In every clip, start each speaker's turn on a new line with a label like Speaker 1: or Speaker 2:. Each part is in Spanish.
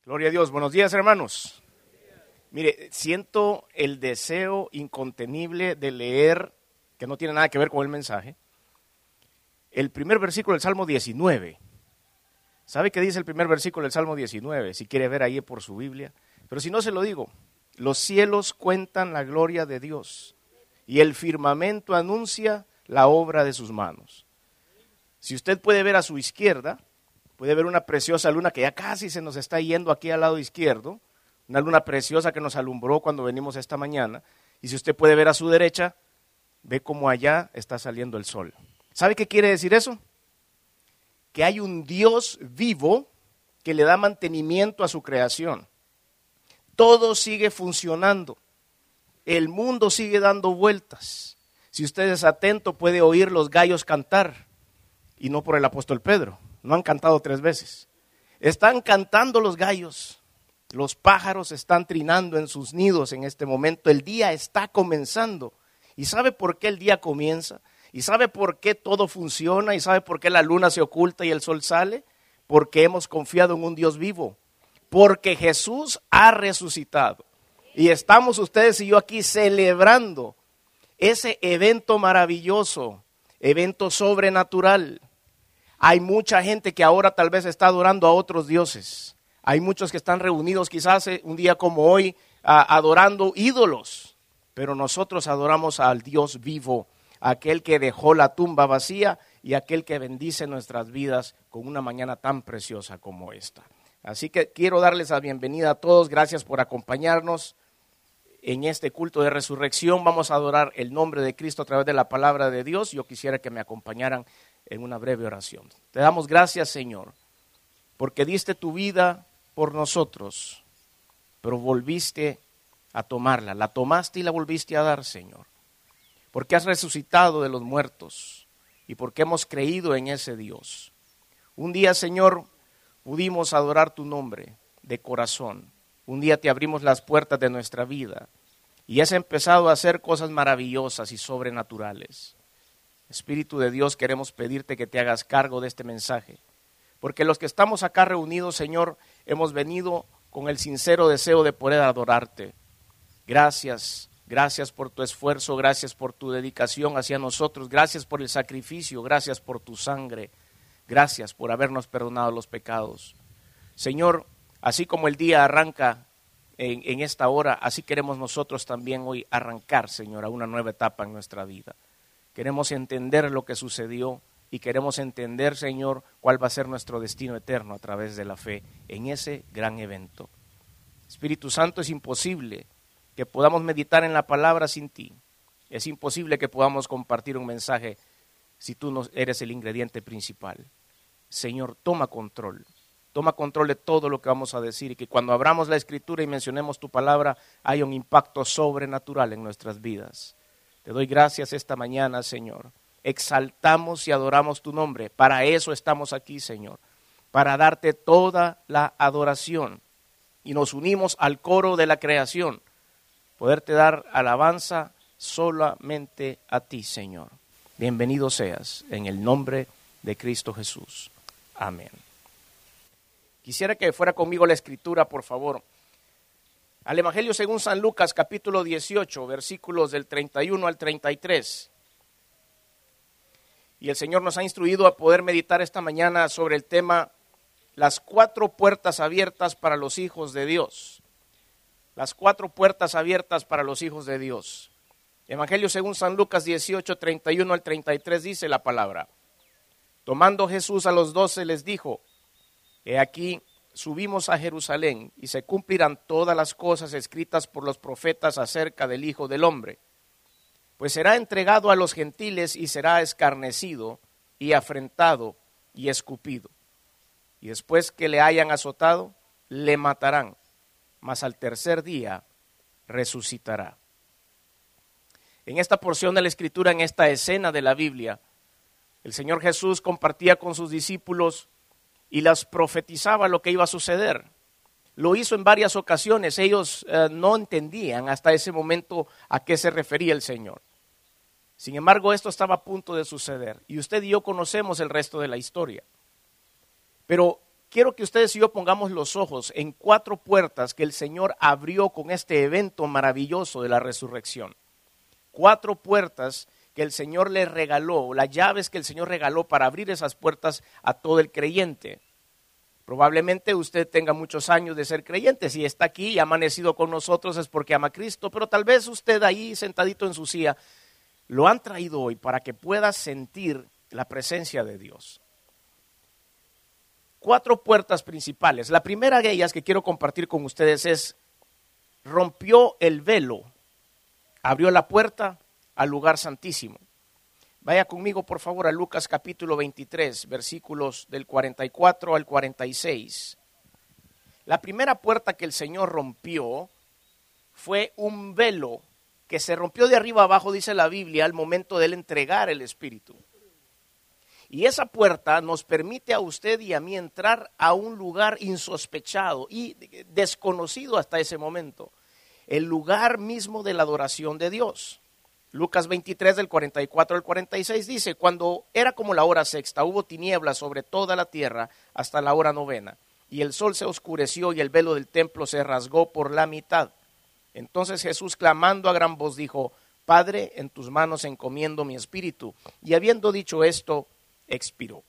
Speaker 1: Gloria a Dios. Buenos días, hermanos. Mire, siento el deseo incontenible de leer, que no tiene nada que ver con el mensaje, el primer versículo del Salmo 19. ¿Sabe qué dice el primer versículo del Salmo 19? Si quiere ver ahí por su Biblia. Pero si no, se lo digo. Los cielos cuentan la gloria de Dios y el firmamento anuncia la obra de sus manos. Si usted puede ver a su izquierda, puede ver una preciosa luna que ya casi se nos está yendo aquí al lado izquierdo, una luna preciosa que nos alumbró cuando venimos esta mañana. Y si usted puede ver a su derecha, ve cómo allá está saliendo el sol. ¿Sabe qué quiere decir eso? Que hay un Dios vivo que le da mantenimiento a su creación. Todo sigue funcionando. El mundo sigue dando vueltas. Si usted es atento, puede oír los gallos cantar. Y no por el apóstol Pedro. No han cantado 3 veces. Están cantando los gallos. Los pájaros están trinando en sus nidos en este momento. El día está comenzando. ¿Y sabe por qué el día comienza? ¿Y sabe por qué todo funciona? ¿Y sabe por qué la luna se oculta y el sol sale? Porque hemos confiado en un Dios vivo. Porque Jesús ha resucitado. Y estamos ustedes y yo aquí celebrando ese evento maravilloso, evento sobrenatural. Hay mucha gente que ahora tal vez está adorando a otros dioses. Hay muchos que están reunidos quizás un día como hoy adorando ídolos. Pero nosotros adoramos al Dios vivo, aquel que dejó la tumba vacía y aquel que bendice nuestras vidas con una mañana tan preciosa como esta. Así que quiero darles la bienvenida a todos. Gracias por acompañarnos en este culto de resurrección. Vamos a adorar el nombre de Cristo a través de la palabra de Dios. Yo quisiera que me acompañaran en una breve oración. Te damos gracias, Señor, porque diste tu vida por nosotros, pero volviste a tomarla. La tomaste y la volviste a dar, Señor, porque has resucitado de los muertos y porque hemos creído en ese Dios. Un día, Señor, pudimos adorar tu nombre de corazón. Un día te abrimos las puertas de nuestra vida y has empezado a hacer cosas maravillosas y sobrenaturales. Espíritu de Dios, queremos pedirte que te hagas cargo de este mensaje, porque los que estamos acá reunidos, Señor, hemos venido con el sincero deseo de poder adorarte. Gracias, gracias por tu esfuerzo, gracias por tu dedicación hacia nosotros, gracias por el sacrificio, gracias por tu sangre, gracias por habernos perdonado los pecados. Señor, así como el día arranca en esta hora, así queremos nosotros también hoy arrancar, Señor, a una nueva etapa en nuestra vida. Queremos entender lo que sucedió y queremos entender, Señor, cuál va a ser nuestro destino eterno a través de la fe en ese gran evento. Espíritu Santo, es imposible que podamos meditar en la palabra sin ti. Es imposible que podamos compartir un mensaje si tú no eres el ingrediente principal. Señor, toma control de todo lo que vamos a decir y que cuando abramos la Escritura y mencionemos tu palabra haya un impacto sobrenatural en nuestras vidas. Te doy gracias esta mañana, Señor. Exaltamos y adoramos tu nombre. Para eso estamos aquí, Señor. Para darte toda la adoración. Y nos unimos al coro de la creación. Poderte dar alabanza solamente a ti, Señor. Bienvenido seas en el nombre de Cristo Jesús. Amén. Quisiera que fuera conmigo la Escritura, por favor. Al Evangelio según San Lucas, capítulo 18, versículos del 31 al 33. Y el Señor nos ha instruido a poder meditar esta mañana sobre el tema las 4 puertas abiertas para los hijos de Dios. Las 4 puertas abiertas para los hijos de Dios. Evangelio según San Lucas 18, 31 al 33 dice la palabra. Tomando Jesús a los 12 les dijo, he aquí, subimos a Jerusalén y se cumplirán todas las cosas escritas por los profetas acerca del Hijo del Hombre. Pues será entregado a los gentiles y será escarnecido y afrentado y escupido. Y después que le hayan azotado, le matarán, mas al tercer día resucitará. En esta porción de la Escritura, en esta escena de la Biblia, el Señor Jesús compartía con sus discípulos y las profetizaba lo que iba a suceder. Lo hizo en varias ocasiones. Ellos no entendían hasta ese momento a qué se refería el Señor. Sin embargo, esto estaba a punto de suceder. Y usted y yo conocemos el resto de la historia. Pero quiero que ustedes y yo pongamos los ojos en 4 puertas que el Señor abrió con este evento maravilloso de la resurrección. 4 puertas que el Señor le regaló, las llaves que el Señor regaló para abrir esas puertas a todo el creyente. Probablemente usted tenga muchos años de ser creyente. Si está aquí y ha amanecido con nosotros es porque ama a Cristo, pero tal vez usted ahí sentadito en su silla lo han traído hoy para que pueda sentir la presencia de Dios. 4 puertas principales. La primera de ellas que quiero compartir con ustedes es: rompió el velo, abrió la puerta al lugar santísimo. Vaya conmigo por favor a Lucas capítulo 23, versículos del 44 al 46. La primera puerta que el Señor rompió fue un velo que se rompió de arriba abajo, dice la Biblia, al momento de él entregar el Espíritu. Y esa puerta nos permite a usted y a mí entrar a un lugar insospechado y desconocido hasta ese momento, el lugar mismo de la adoración de Dios. Lucas 23 del 44 al 46 dice: cuando era como la hora sexta, hubo tinieblas sobre toda la tierra hasta la hora novena, y el sol se oscureció y el velo del templo se rasgó por la mitad. Entonces Jesús, clamando a gran voz, dijo: Padre, en tus manos encomiendo mi espíritu. Y habiendo dicho esto, expiró.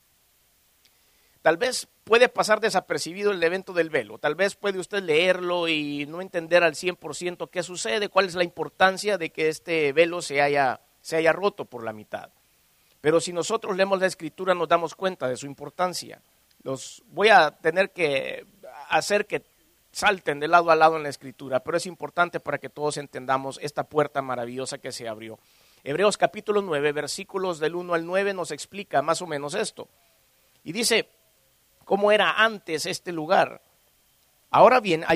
Speaker 1: Tal vez puede pasar desapercibido el evento del velo, tal vez puede usted leerlo y no entender al 100% qué sucede, cuál es la importancia de que este velo se haya roto por la mitad. Pero si nosotros leemos la Escritura nos damos cuenta de su importancia. Los voy a tener que hacer que salten de lado a lado en la Escritura, pero es importante para que todos entendamos esta puerta maravillosa que se abrió. Hebreos capítulo 9, versículos del 1 al 9 nos explica más o menos esto. Y dice: ¿cómo era antes este lugar? Ahora bien,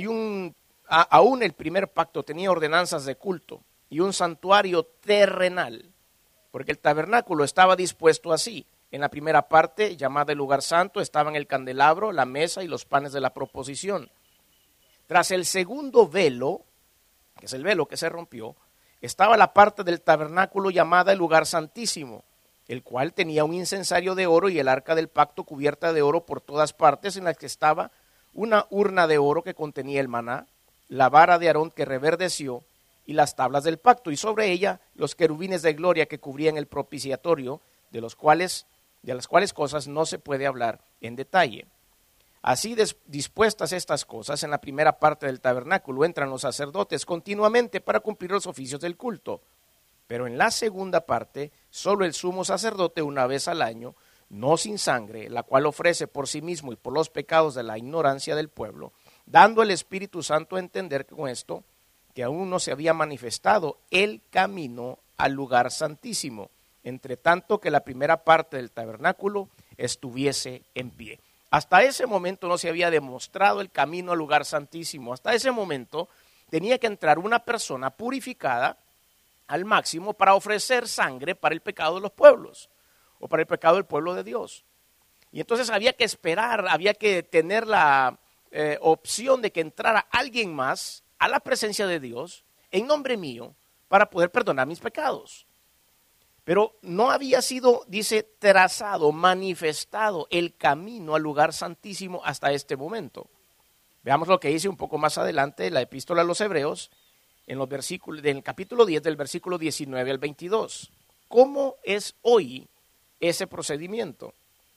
Speaker 1: aún el primer pacto tenía ordenanzas de culto y un santuario terrenal, porque el tabernáculo estaba dispuesto así. En la primera parte, llamada el lugar santo, estaban el candelabro, la mesa y los panes de la proposición. Tras el segundo velo, que es el velo que se rompió, estaba la parte del tabernáculo llamada el lugar santísimo, el cual tenía un incensario de oro y el arca del pacto cubierta de oro por todas partes, en la que estaba una urna de oro que contenía el maná, la vara de Aarón que reverdeció y las tablas del pacto, y sobre ella los querubines de gloria que cubrían el propiciatorio, de las cuales cosas no se puede hablar en detalle. Así dispuestas estas cosas, en la primera parte del tabernáculo entran los sacerdotes continuamente para cumplir los oficios del culto. Pero en la segunda parte, solo el sumo sacerdote una vez al año, no sin sangre, la cual ofrece por sí mismo y por los pecados de la ignorancia del pueblo, dando el Espíritu Santo a entender con esto que aún no se había manifestado el camino al lugar santísimo, entre tanto que la primera parte del tabernáculo estuviese en pie. Hasta ese momento no se había demostrado el camino al lugar santísimo. Hasta ese momento tenía que entrar una persona purificada al máximo para ofrecer sangre para el pecado de los pueblos o para el pecado del pueblo de Dios. Y entonces había que esperar, había que tener la opción de que entrara alguien más a la presencia de Dios en nombre mío para poder perdonar mis pecados. Pero no había sido, dice, trazado, manifestado el camino al lugar santísimo hasta este momento. Veamos lo que dice un poco más adelante la epístola a los Hebreos, en el capítulo 10, del versículo 19 al 22. ¿Cómo es hoy ese procedimiento?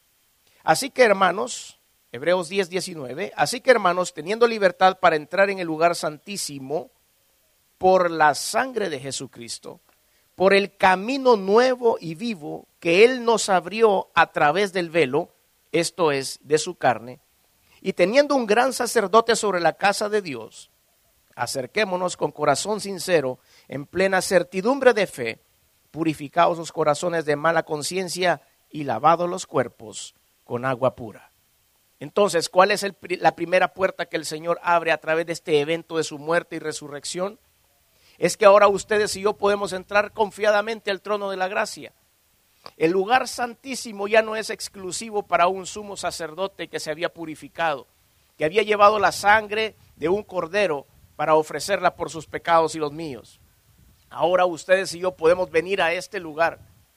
Speaker 1: Así que hermanos, Hebreos 10, 19, así que hermanos, teniendo libertad para entrar en el lugar santísimo por la sangre de Jesucristo, por el camino nuevo y vivo que Él nos abrió a través del velo, esto es, de su carne, y teniendo un gran sacerdote sobre la casa de Dios, acerquémonos con corazón sincero, en plena certidumbre de fe, purificados los corazones de mala conciencia y lavados los cuerpos con agua pura. Entonces, ¿cuál es la primera puerta que el Señor abre a través de este evento de su muerte y resurrección? Es que ahora ustedes y yo podemos entrar confiadamente al trono de la gracia. El lugar santísimo ya no es exclusivo para un sumo sacerdote que se había purificado, que había llevado la sangre de un cordero para ofrecerla por sus pecados y los míos. Ahora ustedes y yo podemos venir a este lugar,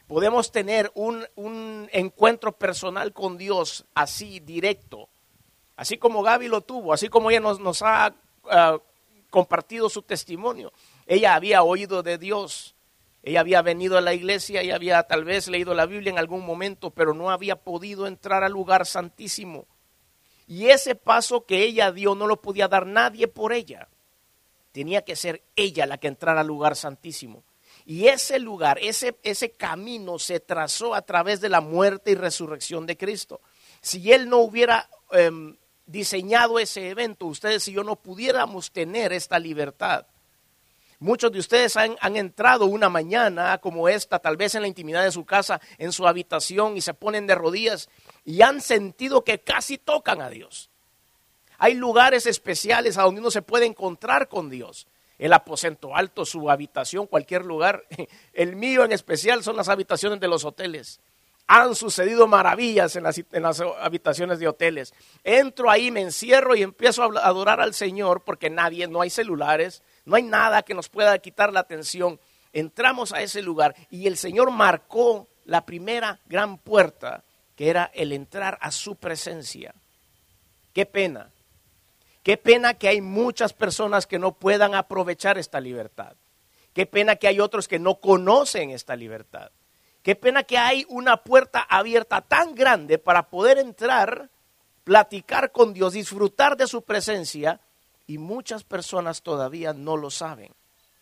Speaker 1: podemos tener un encuentro personal con Dios así, directo, así como Gaby lo tuvo, así como ella nos ha compartido su testimonio. Ella había oído de Dios, ella había venido a la iglesia, ella había tal vez leído la Biblia en algún momento, pero no había podido entrar al lugar santísimo. Y ese paso que ella dio no lo podía dar nadie por ella. Tenía que ser ella la que entrara al lugar santísimo. Y ese lugar, ese camino se trazó a través de la muerte y resurrección de Cristo. Si Él no hubiera diseñado ese evento, ustedes y yo no pudiéramos tener esta libertad. Muchos de ustedes han entrado una mañana como esta, tal vez en la intimidad de su casa, en su habitación, y se ponen de rodillas y han sentido que casi tocan a Dios. Hay lugares especiales a donde uno se puede encontrar con Dios. El aposento alto, su habitación, cualquier lugar. El mío en especial son las habitaciones de los hoteles. Han sucedido maravillas en las habitaciones de hoteles. Entro ahí, me encierro y empiezo a adorar al Señor porque no hay celulares, no hay nada que nos pueda quitar la atención. Entramos a ese lugar y el Señor marcó la primera gran puerta, que era el entrar a su presencia. Qué pena. Qué pena que hay muchas personas que no puedan aprovechar esta libertad. Qué pena que hay otros que no conocen esta libertad. Qué pena que hay una puerta abierta tan grande para poder entrar, platicar con Dios, disfrutar de su presencia, y muchas personas todavía no lo saben.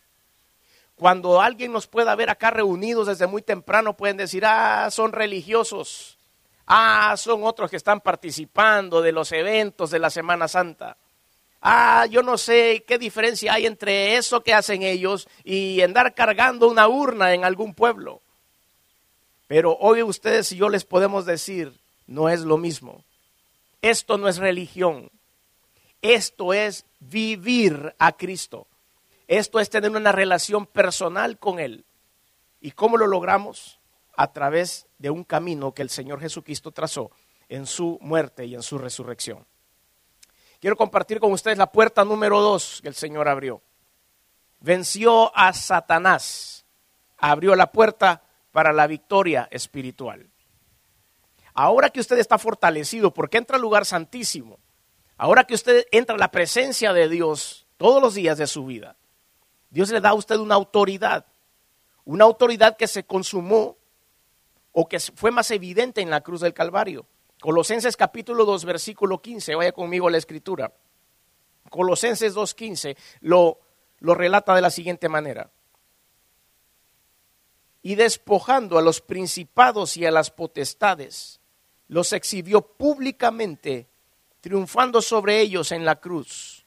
Speaker 1: Cuando alguien nos pueda ver acá reunidos desde muy temprano, pueden decir, son religiosos, son otros que están participando de los eventos de la Semana Santa. Yo no sé qué diferencia hay entre eso que hacen ellos y andar cargando una urna en algún pueblo. Pero hoy ustedes y yo les podemos decir, no es lo mismo. Esto no es religión. Esto es vivir a Cristo. Esto es tener una relación personal con Él. ¿Y cómo lo logramos? A través de un camino que el Señor Jesucristo trazó en su muerte y en su resurrección. Quiero compartir con ustedes la puerta número 2 que el Señor abrió. Venció a Satanás. Abrió la puerta para la victoria espiritual. Ahora que usted está fortalecido porque entra al lugar santísimo, ahora que usted entra a la presencia de Dios todos los días de su vida, Dios le da a usted una autoridad que se consumó o que fue más evidente en la cruz del Calvario. Colosenses capítulo 2, versículo 15, vaya conmigo a la escritura. Colosenses 2:15 lo relata de la siguiente manera. Y despojando a los principados y a las potestades, los exhibió públicamente, triunfando sobre ellos en la cruz.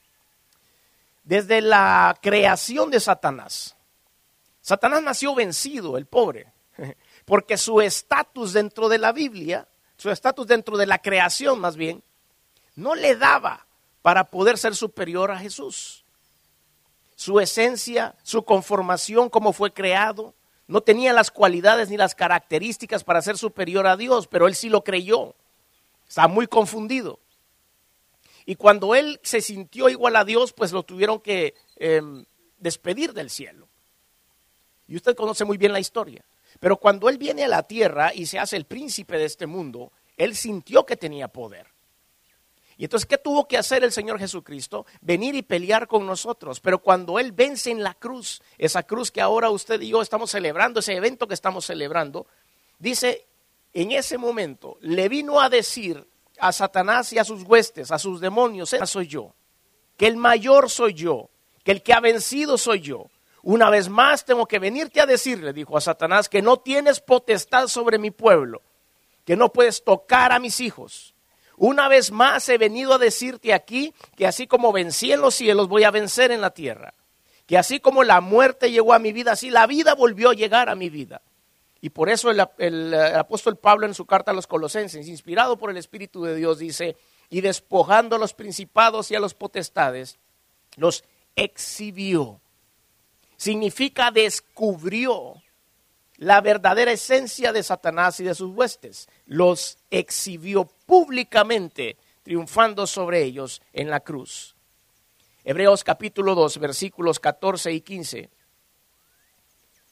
Speaker 1: Desde la creación de Satanás nació vencido, el pobre, porque su estatus dentro de la Biblia, su estatus dentro de la creación más bien, no le daba para poder ser superior a Jesús. Su esencia, su conformación, como fue creado, no tenía las cualidades ni las características para ser superior a Dios, pero él sí lo creyó. Está muy confundido. Y cuando él se sintió igual a Dios, pues lo tuvieron que despedir del cielo. Y usted conoce muy bien la historia. Pero cuando él viene a la tierra y se hace el príncipe de este mundo, él sintió que tenía poder. Y entonces, ¿qué tuvo que hacer el Señor Jesucristo? Venir y pelear con nosotros. Pero cuando Él vence en la cruz, esa cruz que ahora usted y yo estamos celebrando, ese evento que estamos celebrando, dice, en ese momento le vino a decir a Satanás y a sus huestes, a sus demonios, soy yo, que el mayor soy yo, que el que ha vencido soy yo. Una vez más tengo que venirte a decir, le dijo a Satanás, que no tienes potestad sobre mi pueblo, que no puedes tocar a mis hijos. Una vez más he venido a decirte aquí que así como vencí en los cielos, voy a vencer en la tierra. Que así como la muerte llegó a mi vida, así la vida volvió a llegar a mi vida. Y por eso el apóstol Pablo en su carta a los Colosenses, inspirado por el Espíritu de Dios, dice, y despojando a los principados y a los potestades, los exhibió. Significa descubrió la verdadera esencia de Satanás y de sus huestes. Los exhibió públicamente, triunfando sobre ellos en la cruz. Hebreos capítulo 2, versículos 14 y 15.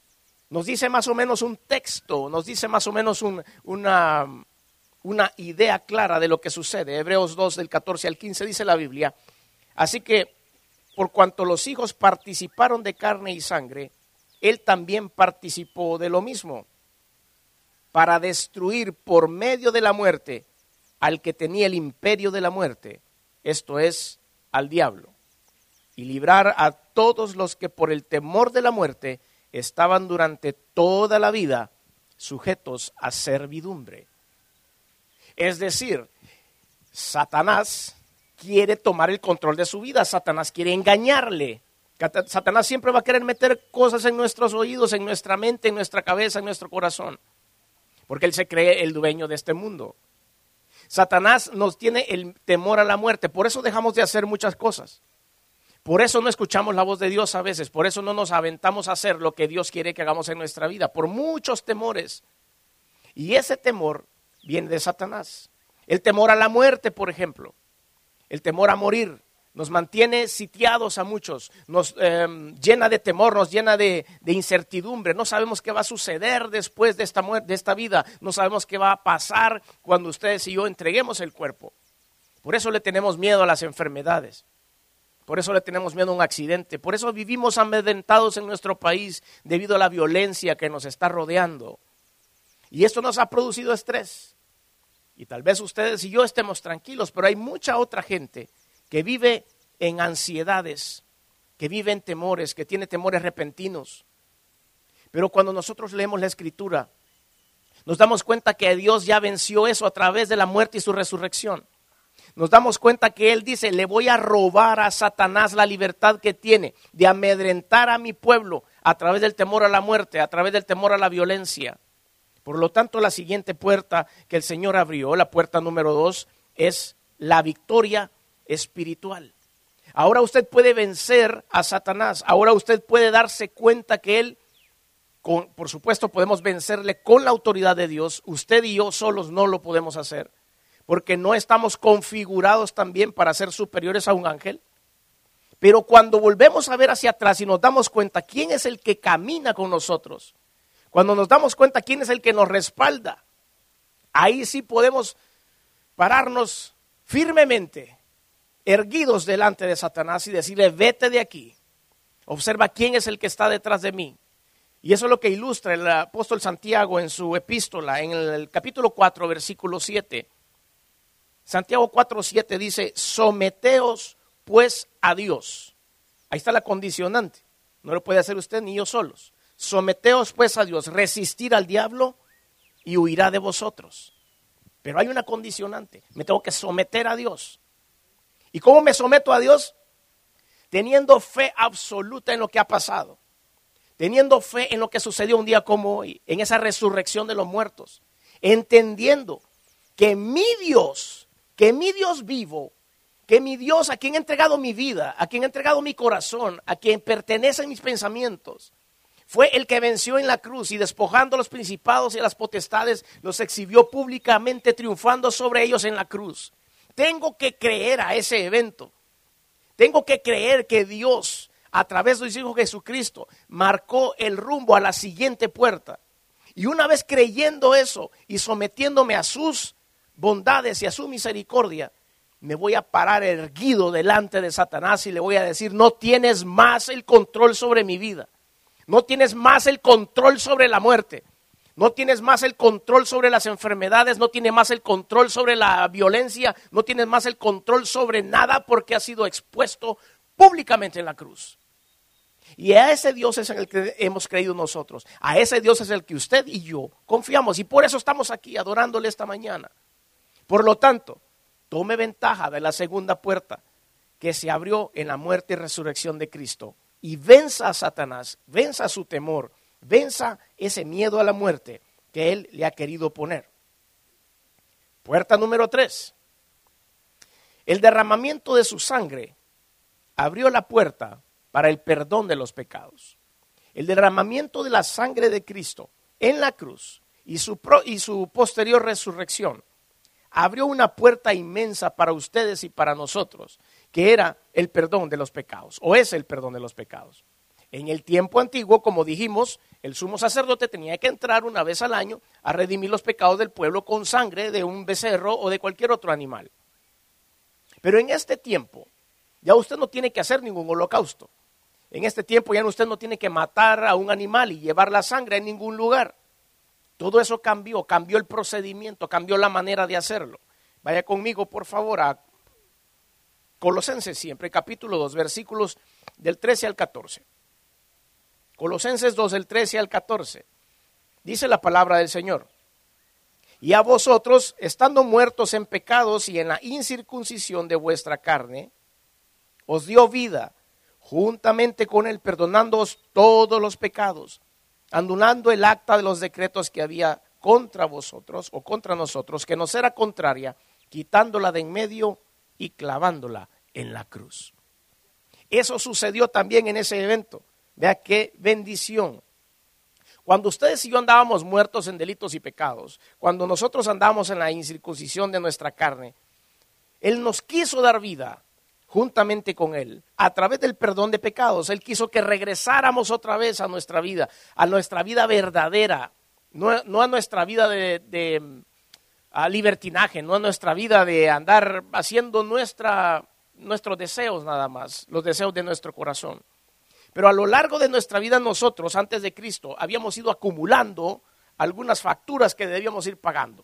Speaker 1: Nos dice más o menos un texto, nos dice más o menos una idea clara de lo que sucede. Hebreos 2, del 14 al 15 dice la Biblia. Así que, por cuanto los hijos participaron de carne y sangre, él también participó de lo mismo, para destruir por medio de la muerte al que tenía el imperio de la muerte, esto es, al diablo, y librar a todos los que por el temor de la muerte estaban durante toda la vida sujetos a servidumbre. Es decir, Satanás quiere tomar el control de su vida, Satanás quiere engañarle. Satanás siempre va a querer meter cosas en nuestros oídos, en nuestra mente, en nuestra cabeza, en nuestro corazón, porque él se cree el dueño de este mundo. Satanás nos tiene el temor a la muerte, por eso dejamos de hacer muchas cosas. Por eso no escuchamos la voz de Dios a veces, por eso no nos aventamos a hacer lo que Dios quiere que hagamos en nuestra vida, por muchos temores. Y ese temor viene de Satanás. El temor a la muerte, por ejemplo, el temor a morir, nos mantiene sitiados a muchos, nos llena de temor, nos llena de incertidumbre. No sabemos qué va a suceder después de esta vida, no sabemos qué va a pasar cuando ustedes y yo entreguemos el cuerpo. Por eso le tenemos miedo a las enfermedades, por eso le tenemos miedo a un accidente, por eso vivimos amedrentados en nuestro país debido a la violencia que nos está rodeando. Y esto nos ha producido estrés. Y tal vez ustedes y yo estemos tranquilos, pero hay mucha otra gente que vive en ansiedades, que vive en temores, que tiene temores repentinos. Pero cuando nosotros leemos la Escritura, nos damos cuenta que Dios ya venció eso a través de la muerte y su resurrección. Nos damos cuenta que Él dice, le voy a robar a Satanás la libertad que tiene de amedrentar a mi pueblo a través del temor a la muerte, a través del temor a la violencia. Por lo tanto, la siguiente puerta que el Señor abrió, la puerta número 2, es la victoria espiritual. Ahora usted puede vencer a Satanás, ahora usted puede darse cuenta que él, por supuesto podemos vencerle con la autoridad de Dios, usted y yo solos no lo podemos hacer, porque no estamos configurados también para ser superiores a un ángel. Pero cuando volvemos a ver hacia atrás y nos damos cuenta quién es el que camina con nosotros, cuando nos damos cuenta quién es el que nos respalda, ahí sí podemos pararnos firmemente, erguidos delante de Satanás y decirle, vete de aquí, observa quién es el que está detrás de mí. Y eso es lo que ilustra el apóstol Santiago en su epístola, en el capítulo 4, versículo 7. Santiago 4:7 dice, someteos pues a Dios. Ahí está la condicionante, no lo puede hacer usted ni yo solos. Someteos pues a Dios, resistir al diablo y huirá de vosotros. Pero hay una condicionante, me tengo que someter a Dios. ¿Y cómo me someto a Dios? Teniendo fe absoluta en lo que ha pasado, teniendo fe en lo que sucedió un día como hoy, en esa resurrección de los muertos, entendiendo que mi Dios vivo, que mi Dios a quien he entregado mi vida, a quien he entregado mi corazón, a quien pertenecen mis pensamientos, fue el que venció en la cruz y despojando a los principados y a las potestades, los exhibió públicamente triunfando sobre ellos en la cruz. Tengo que creer a ese evento. Tengo que creer que Dios, a través de su Hijo Jesucristo, marcó el rumbo a la siguiente puerta. Y una vez creyendo eso y sometiéndome a sus bondades y a su misericordia, me voy a parar erguido delante de Satanás y le voy a decir, no tienes más el control sobre mi vida. No tienes más el control sobre la muerte. No tienes más el control sobre las enfermedades, no tienes más el control sobre la violencia, no tienes más el control sobre nada porque ha sido expuesto públicamente en la cruz. Y a ese Dios es en el que hemos creído nosotros, a ese Dios es el que usted y yo confiamos y por eso estamos aquí adorándole esta mañana. Por lo tanto, tome ventaja de la segunda puerta que se abrió en la muerte y resurrección de Cristo y venza a Satanás, venza su temor, venza ese miedo a la muerte que él le ha querido poner. Puerta número 3. El derramamiento de su sangre abrió la puerta para el perdón de los pecados. El derramamiento de la sangre de Cristo en la cruz y su posterior resurrección abrió una puerta inmensa para ustedes y para nosotros, que era el perdón de los pecados, o es el perdón de los pecados. En el tiempo antiguo, como dijimos, el sumo sacerdote tenía que entrar una vez al año a redimir los pecados del pueblo con sangre de un becerro o de cualquier otro animal. Pero en este tiempo, ya usted no tiene que hacer ningún holocausto. En este tiempo ya usted no tiene que matar a un animal y llevar la sangre en ningún lugar. Todo eso cambió el procedimiento, cambió la manera de hacerlo. Vaya conmigo, por favor, a Colosenses siempre, capítulo 2, versículos del 13 al 14. Colosenses 2, del 13 al 14. Dice la palabra del Señor. Y a vosotros, estando muertos en pecados y en la incircuncisión de vuestra carne, os dio vida juntamente con él, perdonándoos todos los pecados, anulando el acta de los decretos que había contra vosotros o contra nosotros, que nos era contraria, quitándola de en medio y clavándola en la cruz. Eso sucedió también en ese evento. Vea qué bendición. Cuando ustedes y yo andábamos muertos en delitos y pecados, cuando nosotros andábamos en la incircuncisión de nuestra carne, Él nos quiso dar vida juntamente con Él, a través del perdón de pecados. Él quiso que regresáramos otra vez a nuestra vida verdadera, no a nuestra vida de libertinaje, no a nuestra vida de andar haciendo nuestros deseos nada más, los deseos de nuestro corazón. Pero a lo largo de nuestra vida nosotros, antes de Cristo, habíamos ido acumulando algunas facturas que debíamos ir pagando.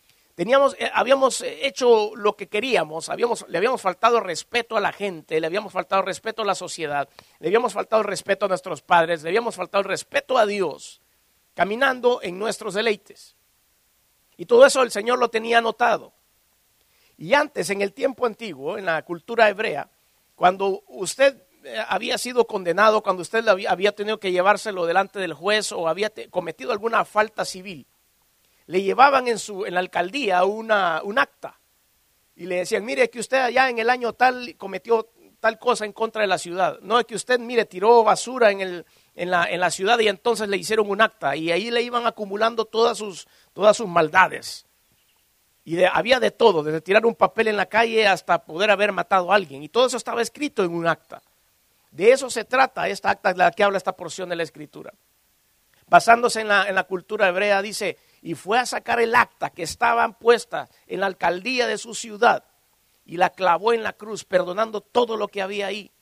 Speaker 1: Habíamos hecho lo que queríamos, le habíamos faltado respeto a la gente, le habíamos faltado respeto a la sociedad, le habíamos faltado respeto a nuestros padres, le habíamos faltado respeto a Dios, caminando en nuestros deleites. Y todo eso el Señor lo tenía anotado. Y antes, en el tiempo antiguo, en la cultura hebrea, cuando usted había sido condenado, cuando usted había tenido que llevárselo delante del juez o había cometido alguna falta civil, le llevaban en la alcaldía un acta y le decían, mire que usted allá en el año tal cometió tal cosa en contra de la ciudad. No, es que usted, mire, tiró basura en la ciudad y entonces le hicieron un acta y ahí le iban acumulando todas sus maldades. Y había de todo, desde tirar un papel en la calle hasta poder haber matado a alguien. Y todo eso estaba escrito en un acta. De eso se trata esta acta de la que habla esta porción de la Escritura. Basándose en la cultura hebrea, dice, y fue a sacar el acta que estaban puestas en la alcaldía de su ciudad y la clavó en la cruz, perdonando todo lo que había ahí.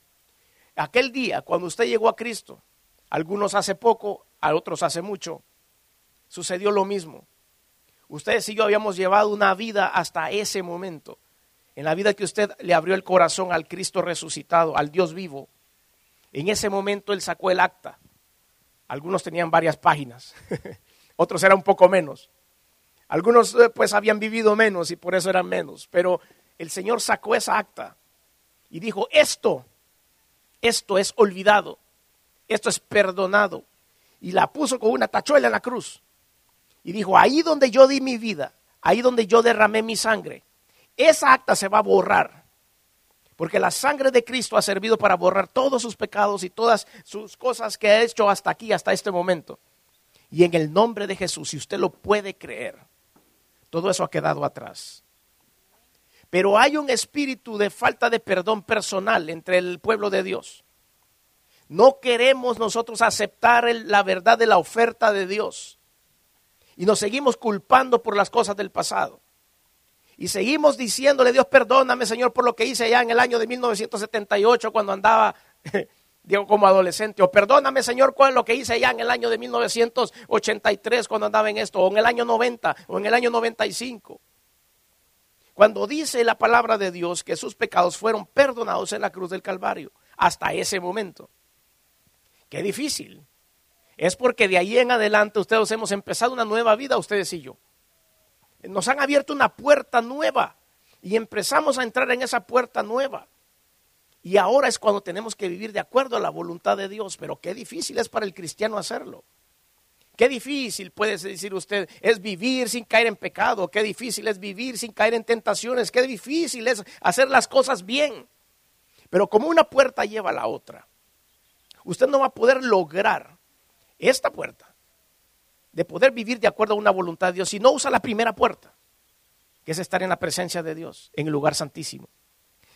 Speaker 1: Aquel día, cuando usted llegó a Cristo, algunos hace poco, a otros hace mucho, sucedió lo mismo. Ustedes y yo habíamos llevado una vida hasta ese momento. En la vida que usted le abrió el corazón al Cristo resucitado, al Dios vivo, en ese momento Él sacó el acta. Algunos tenían varias páginas, otros eran un poco menos. Algunos pues habían vivido menos y por eso eran menos. Pero el Señor sacó esa acta y dijo, esto es olvidado, esto es perdonado. Y la puso con una tachuela en la cruz. Y dijo, ahí donde yo di mi vida, ahí donde yo derramé mi sangre, esa acta se va a borrar. Porque la sangre de Cristo ha servido para borrar todos sus pecados y todas sus cosas que ha hecho hasta aquí, hasta este momento. Y en el nombre de Jesús, si usted lo puede creer, todo eso ha quedado atrás. Pero hay un espíritu de falta de perdón personal entre el pueblo de Dios. No queremos nosotros aceptar la verdad de la oferta de Dios. Y nos seguimos culpando por las cosas del pasado. Y seguimos diciéndole, Dios, perdóname, Señor, por lo que hice allá en el año de 1978 cuando andaba, digo, como adolescente. O perdóname, Señor, por lo que hice allá en el año de 1983 cuando andaba en esto. O en el año 90, o en el año 95. Cuando dice la palabra de Dios que sus pecados fueron perdonados en la cruz del Calvario. Hasta ese momento. Qué difícil. Es porque de ahí en adelante ustedes hemos empezado una nueva vida, ustedes y yo. Nos han abierto una puerta nueva y empezamos a entrar en esa puerta nueva. Y ahora es cuando tenemos que vivir de acuerdo a la voluntad de Dios. Pero qué difícil es para el cristiano hacerlo. Qué difícil puede decir usted es vivir sin caer en pecado. Qué difícil es vivir sin caer en tentaciones. Qué difícil es hacer las cosas bien. Pero como una puerta lleva a la otra, usted no va a poder lograr esta puerta de poder vivir de acuerdo a una voluntad de Dios si no usa la primera puerta, que es estar en la presencia de Dios, en el lugar santísimo.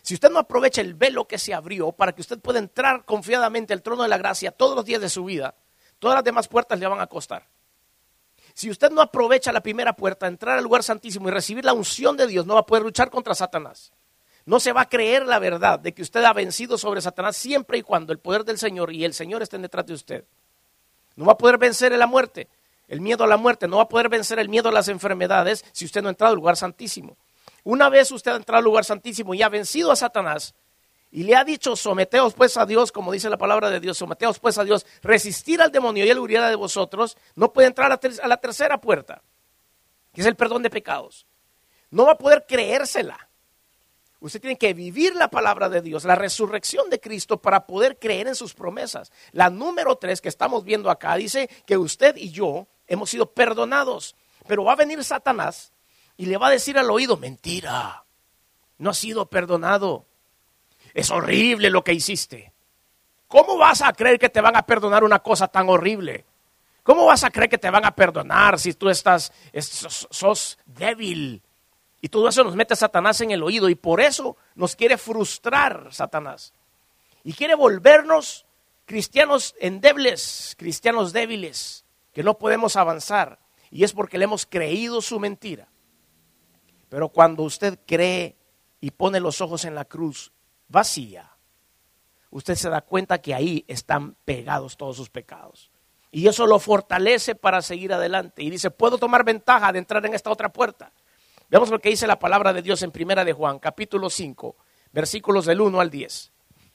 Speaker 1: Si usted no aprovecha el velo que se abrió para que usted pueda entrar confiadamente al trono de la gracia todos los días de su vida, todas las demás puertas le van a costar. Si usted no aprovecha la primera puerta, entrar al lugar santísimo y recibir la unción de Dios, no va a poder luchar contra Satanás. No se va a creer la verdad de que usted ha vencido sobre Satanás siempre y cuando el poder del Señor y el Señor estén detrás de usted. No va a poder vencer la muerte, el miedo a la muerte, no va a poder vencer el miedo a las enfermedades si usted no ha entrado al lugar santísimo. Una vez usted ha entrado al lugar santísimo y ha vencido a Satanás y le ha dicho, someteos pues a Dios, como dice la palabra de Dios, someteos pues a Dios, resistir al demonio y él huirá de vosotros, no puede entrar a la tercera puerta, que es el perdón de pecados. No va a poder creérsela. Usted tiene que vivir la palabra de Dios, la resurrección de Cristo para poder creer en sus promesas. La número 3 que estamos viendo acá dice que usted y yo hemos sido perdonados, pero va a venir Satanás y le va a decir al oído, mentira, no has sido perdonado, es horrible lo que hiciste. ¿Cómo vas a creer que te van a perdonar una cosa tan horrible? ¿Cómo vas a creer que te van a perdonar si tú sos débil? Y todo eso nos mete a Satanás en el oído y por eso nos quiere frustrar Satanás. Y quiere volvernos cristianos endebles, cristianos débiles, que no podemos avanzar. Y es porque le hemos creído su mentira. Pero cuando usted cree y pone los ojos en la cruz vacía, usted se da cuenta que ahí están pegados todos sus pecados. Y eso lo fortalece para seguir adelante. Y dice, puedo tomar ventaja de entrar en esta otra puerta. Veamos lo que dice la palabra de Dios en Primera de Juan, capítulo 5, versículos del 1 al 10.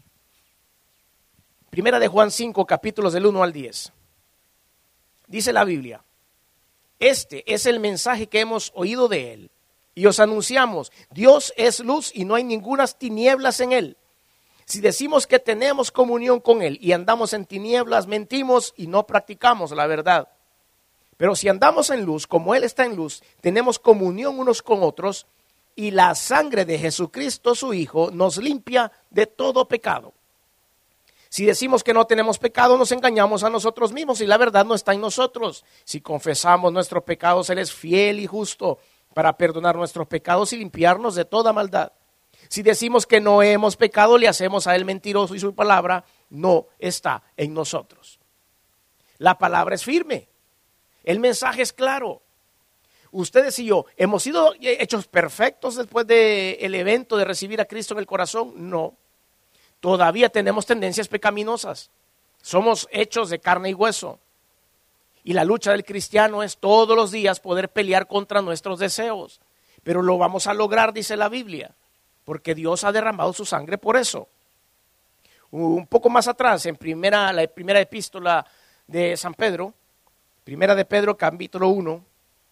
Speaker 1: Primera de Juan 5, capítulos del 1 al 10. Dice la Biblia, este es el mensaje que hemos oído de él y os anunciamos, Dios es luz y no hay ningunas tinieblas en él. Si decimos que tenemos comunión con él y andamos en tinieblas, mentimos y no practicamos la verdad. Pero si andamos en luz, como él está en luz, tenemos comunión unos con otros y la sangre de Jesucristo, su Hijo, nos limpia de todo pecado. Si decimos que no tenemos pecado, nos engañamos a nosotros mismos y la verdad no está en nosotros. Si confesamos nuestros pecados, él es fiel y justo para perdonar nuestros pecados y limpiarnos de toda maldad. Si decimos que no hemos pecado, le hacemos a él mentiroso y su palabra no está en nosotros. La palabra es firme. El mensaje es claro. Ustedes y yo, ¿hemos sido hechos perfectos después del evento de recibir a Cristo en el corazón? No. Todavía tenemos tendencias pecaminosas. Somos hechos de carne y hueso. Y la lucha del cristiano es todos los días poder pelear contra nuestros deseos. Pero lo vamos a lograr, dice la Biblia, porque Dios ha derramado su sangre por eso. Un poco más atrás, en la primera epístola de San Pedro, Primera de Pedro, capítulo 1,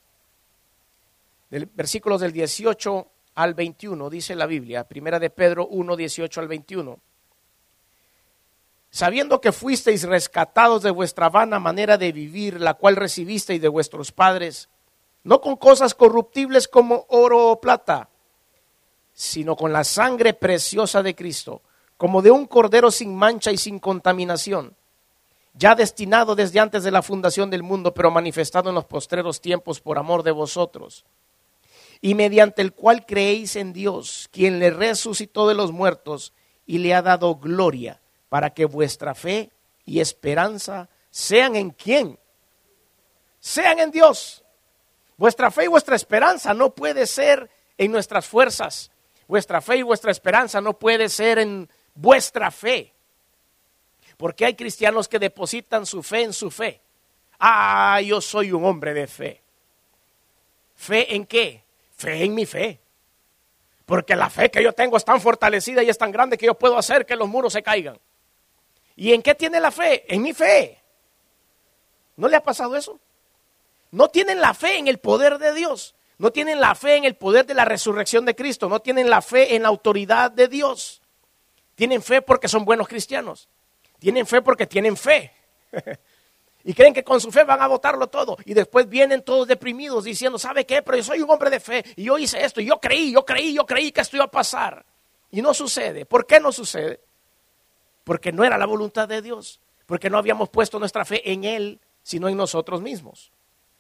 Speaker 1: versículos del 18 al 21, dice la Biblia, Primera de Pedro 1, 18 al 21. Sabiendo que fuisteis rescatados de vuestra vana manera de vivir, la cual recibisteis de vuestros padres, no con cosas corruptibles como oro o plata, sino con la sangre preciosa de Cristo, como de un cordero sin mancha y sin contaminación, ya destinado desde antes de la fundación del mundo, pero manifestado en los postreros tiempos por amor de vosotros, y mediante el cual creéis en Dios, quien le resucitó de los muertos y le ha dado gloria, para que vuestra fe y esperanza sean ¿en quién? Sean en Dios. Vuestra fe y vuestra esperanza no puede ser en nuestras fuerzas. Vuestra fe y vuestra esperanza no puede ser en vuestra fe. Porque hay cristianos que depositan su fe en su fe. Ah, yo soy un hombre de fe. ¿Fe en qué? Fe en mi fe. Porque la fe que yo tengo es tan fortalecida y es tan grande que yo puedo hacer que los muros se caigan. ¿Y en qué tiene la fe? En mi fe. ¿No le ha pasado eso? No tienen la fe en el poder de Dios. No tienen la fe en el poder de la resurrección de Cristo. No tienen la fe en la autoridad de Dios. Tienen fe porque son buenos cristianos. Tienen fe porque tienen fe. Y creen que con su fe van a botarlo todo. Y después vienen todos deprimidos diciendo, ¿sabe qué? Pero yo soy un hombre de fe. Y yo hice esto. Y yo creí que esto iba a pasar. Y no sucede. ¿Por qué no sucede? Porque no era la voluntad de Dios. Porque no habíamos puesto nuestra fe en Él, sino en nosotros mismos.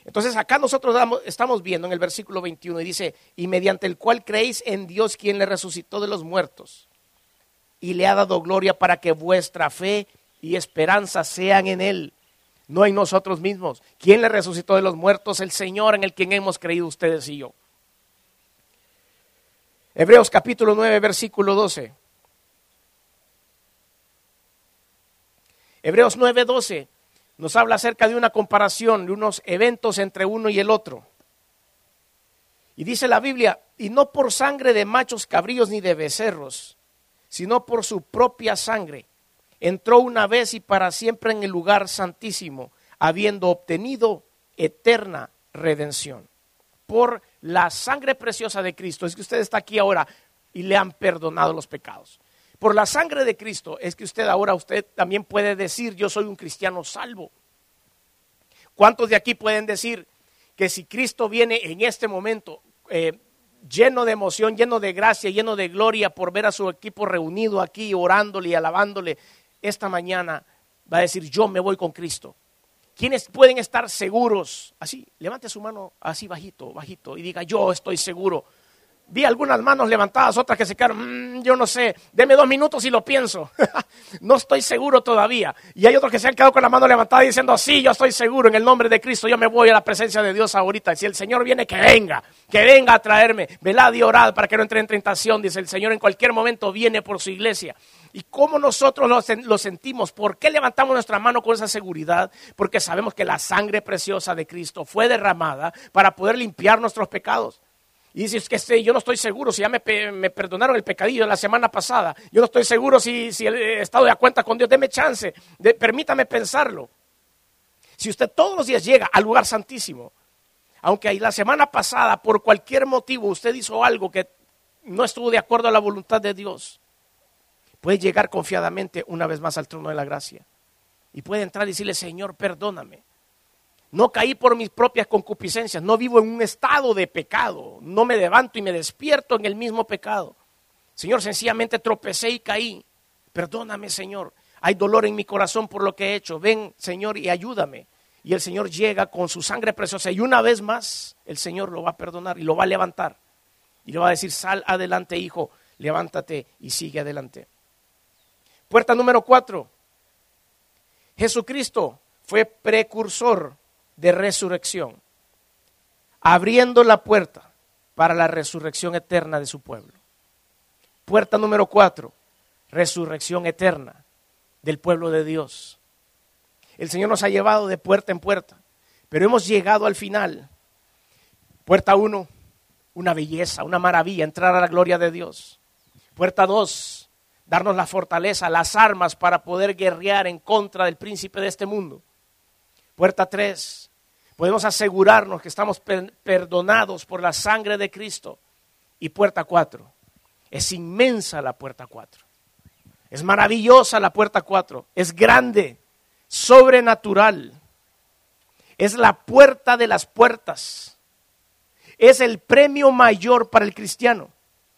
Speaker 1: Entonces acá nosotros estamos viendo en el versículo 21 y dice, y mediante el cual creéis en Dios quien le resucitó de los muertos y le ha dado gloria para que vuestra fe y esperanza sean en Él, no en nosotros mismos. ¿Quién le resucitó de los muertos? El Señor en el quien hemos creído ustedes y yo. Hebreos capítulo 9, versículo 12. Hebreos 9, 12 nos habla acerca de una comparación, de unos eventos entre uno y el otro. Y dice la Biblia, y no por sangre de machos cabríos ni de becerros, sino por su propia sangre. Entró una vez y para siempre en el lugar santísimo, habiendo obtenido eterna redención. Por la sangre preciosa de Cristo, es que usted está aquí ahora y le han perdonado los pecados. Por la sangre de Cristo es que usted también puede decir, yo soy un cristiano salvo. ¿Cuántos de aquí pueden decir que si Cristo viene en este momento lleno de emoción, lleno de gracia, lleno de gloria por ver a su equipo reunido aquí orándole y alabándole, esta mañana va a decir, yo me voy con Cristo? ¿Quiénes pueden estar seguros? Así, levante su mano así bajito, bajito y diga, yo estoy seguro. Vi algunas manos levantadas, otras que se quedaron, yo no sé, deme 2 minutos y lo pienso. No estoy seguro todavía. Y hay otros que se han quedado con la mano levantada diciendo, sí, yo estoy seguro, en el nombre de Cristo, yo me voy a la presencia de Dios ahorita. Y si el Señor viene, que venga a traerme. Velad y orad para que no entre en tentación, dice el Señor, en cualquier momento viene por su iglesia. ¿Y cómo nosotros lo sentimos? ¿Por qué levantamos nuestra mano con esa seguridad? Porque sabemos que la sangre preciosa de Cristo fue derramada para poder limpiar nuestros pecados. Y dices que yo no estoy seguro si ya me perdonaron el pecadillo de la semana pasada. Yo no estoy seguro si he estado de cuenta con Dios. Deme chance, permítame pensarlo. Si usted todos los días llega al lugar santísimo, aunque la semana pasada por cualquier motivo usted hizo algo que no estuvo de acuerdo a la voluntad de Dios, puede llegar confiadamente una vez más al trono de la gracia. Y puede entrar y decirle, Señor, perdóname. No caí por mis propias concupiscencias, no vivo en un estado de pecado, no me levanto y me despierto en el mismo pecado. Señor, sencillamente tropecé y caí. Perdóname, Señor. Hay dolor en mi corazón por lo que he hecho. Ven, Señor, y ayúdame. Y el Señor llega con su sangre preciosa y una vez más el Señor lo va a perdonar y lo va a levantar. Y le va a decir, sal adelante, hijo, levántate y sigue adelante. Puerta número 4. Jesucristo fue precursor de resurrección, abriendo la puerta para la resurrección eterna de su pueblo. Puerta número 4, resurrección eterna del pueblo de Dios. El Señor nos ha llevado de puerta en puerta, pero hemos llegado al final. Puerta 1, una belleza, una maravilla, entrar a la gloria de Dios. Puerta 2, darnos la fortaleza, las armas para poder guerrear en contra del príncipe de este mundo. Puerta 3, podemos asegurarnos que estamos perdonados por la sangre de Cristo. Y puerta 4, es inmensa la puerta 4. Es maravillosa la puerta 4, es grande, sobrenatural. Es la puerta de las puertas. Es el premio mayor para el cristiano.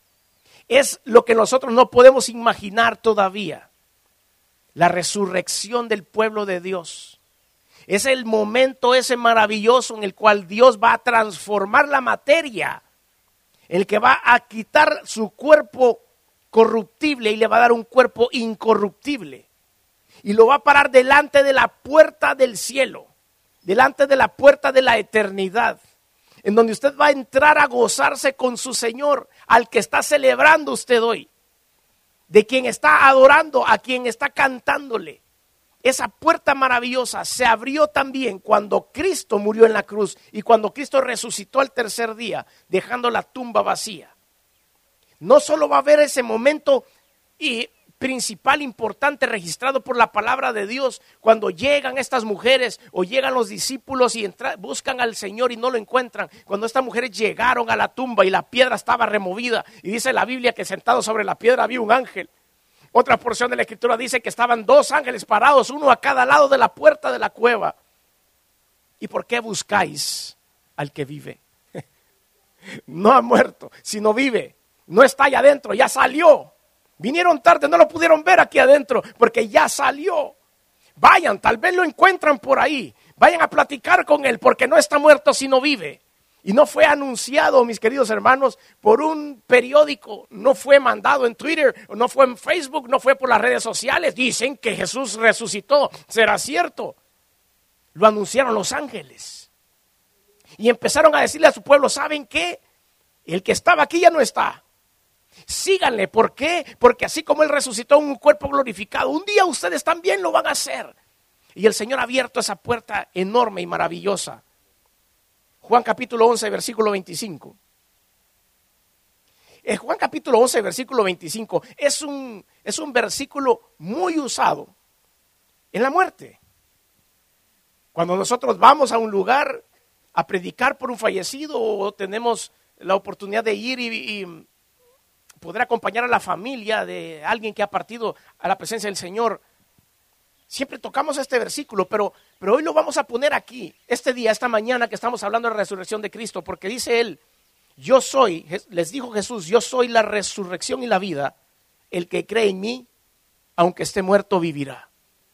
Speaker 1: Es lo que nosotros no podemos imaginar todavía. La resurrección del pueblo de Dios. Es el momento ese maravilloso en el cual Dios va a transformar la materia, el que va a quitar su cuerpo corruptible y le va a dar un cuerpo incorruptible. Y lo va a parar delante de la puerta del cielo, delante de la puerta de la eternidad, en donde usted va a entrar a gozarse con su Señor, al que está celebrando usted hoy, de quien está adorando, a quien está cantándole. Esa puerta maravillosa se abrió también cuando Cristo murió en la cruz y cuando Cristo resucitó al tercer día, dejando la tumba vacía. No solo va a haber ese momento principal, importante, registrado por la palabra de Dios, cuando llegan estas mujeres o llegan los discípulos y buscan al Señor y no lo encuentran. Cuando estas mujeres llegaron a la tumba y la piedra estaba removida y dice la Biblia que sentado sobre la piedra había un ángel. Otra porción de la Escritura dice que estaban 2 ángeles parados, uno a cada lado de la puerta de la cueva. ¿Y por qué buscáis al que vive? No ha muerto, sino vive. No está allá adentro, ya salió. Vinieron tarde, no lo pudieron ver aquí adentro porque ya salió. Vayan, tal vez lo encuentran por ahí. vayan a platicar con él porque no está muerto sino vive. Y no fue anunciado, mis queridos hermanos, por un periódico, no fue mandado en Twitter, no fue en Facebook, no fue por las redes sociales. Dicen que Jesús resucitó, ¿será cierto? Lo anunciaron los ángeles. Y empezaron a decirle a su pueblo, ¿saben qué? El que estaba aquí ya no está. Síganle, ¿por qué? Porque así como Él resucitó en un cuerpo glorificado, un día ustedes también lo van a hacer. Y el Señor ha abierto esa puerta enorme y maravillosa. Juan capítulo 11, versículo 25. Juan capítulo 11, versículo 25 es un versículo muy usado en la muerte. Cuando nosotros vamos a un lugar a predicar por un fallecido o tenemos la oportunidad de ir y poder acompañar a la familia de alguien que ha partido a la presencia del Señor, siempre tocamos este versículo, pero hoy lo vamos a poner aquí, este día, esta mañana que estamos hablando de la resurrección de Cristo, porque dice Él, yo soy, les dijo Jesús, yo soy la resurrección y la vida, el que cree en mí, aunque esté muerto, vivirá.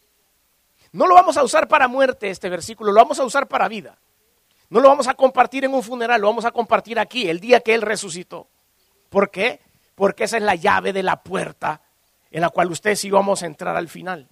Speaker 1: No lo vamos a usar para muerte este versículo, lo vamos a usar para vida. No lo vamos a compartir en un funeral, lo vamos a compartir aquí, el día que Él resucitó. ¿Por qué? Porque esa es la llave de la puerta en la cual ustedes y yo vamos a entrar al final.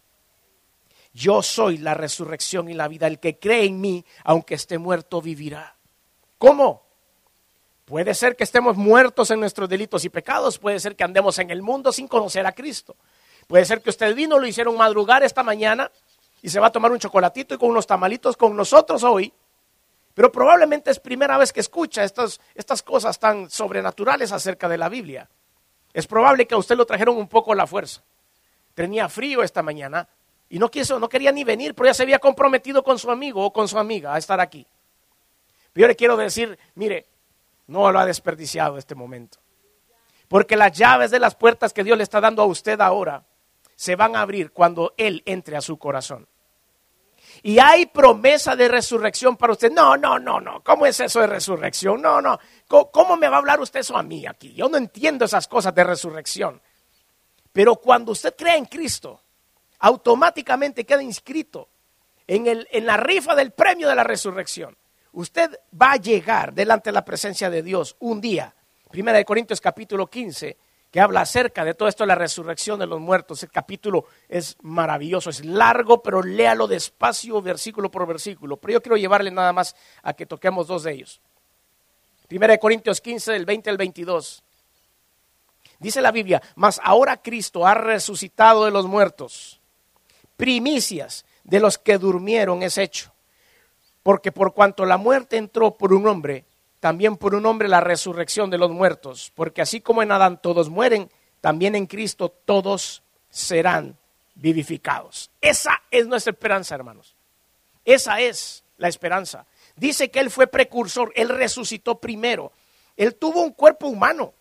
Speaker 1: Yo soy la resurrección y la vida. El que cree en mí, aunque esté muerto, vivirá. ¿Cómo? Puede ser que estemos muertos en nuestros delitos y pecados. Puede ser que andemos en el mundo sin conocer a Cristo. Puede ser que usted vino, lo hicieron madrugar esta mañana y se va a tomar un chocolatito y con unos tamalitos con nosotros hoy. Pero probablemente es primera vez que escucha estas cosas tan sobrenaturales acerca de la Biblia. Es probable que a usted lo trajeron un poco a la fuerza. Tenía frío esta mañana y no quería ni venir, pero ya se había comprometido con su amigo o con su amiga a estar aquí. Pero yo le quiero decir, mire, no lo ha desperdiciado este momento. Porque las llaves de las puertas que Dios le está dando a usted ahora se van a abrir cuando Él entre a su corazón. Y hay promesa de resurrección para usted. No. ¿Cómo es eso de resurrección? No. ¿Cómo me va a hablar usted eso a mí aquí? Yo no entiendo esas cosas de resurrección. Pero cuando usted cree en Cristo, automáticamente queda inscrito en la rifa del premio de la resurrección. Usted va a llegar delante de la presencia de Dios un día. 1 Corintios capítulo 15, que habla acerca de todo esto de la resurrección de los muertos. El capítulo es maravilloso, es largo, pero léalo despacio, versículo por versículo. Pero yo quiero llevarle nada más a que toquemos dos de ellos. 1 Corintios 15, del 20 al 22. Dice la Biblia, mas ahora Cristo ha resucitado de los muertos. Primicias de los que durmieron es hecho. Porque por cuanto la muerte entró por un hombre, también por un hombre la resurrección de los muertos. Porque así como en Adán todos mueren, también en Cristo todos serán vivificados. Esa es nuestra esperanza, hermanos. Esa es la esperanza. Dice que Él fue precursor, Él resucitó primero. Él tuvo un cuerpo humano.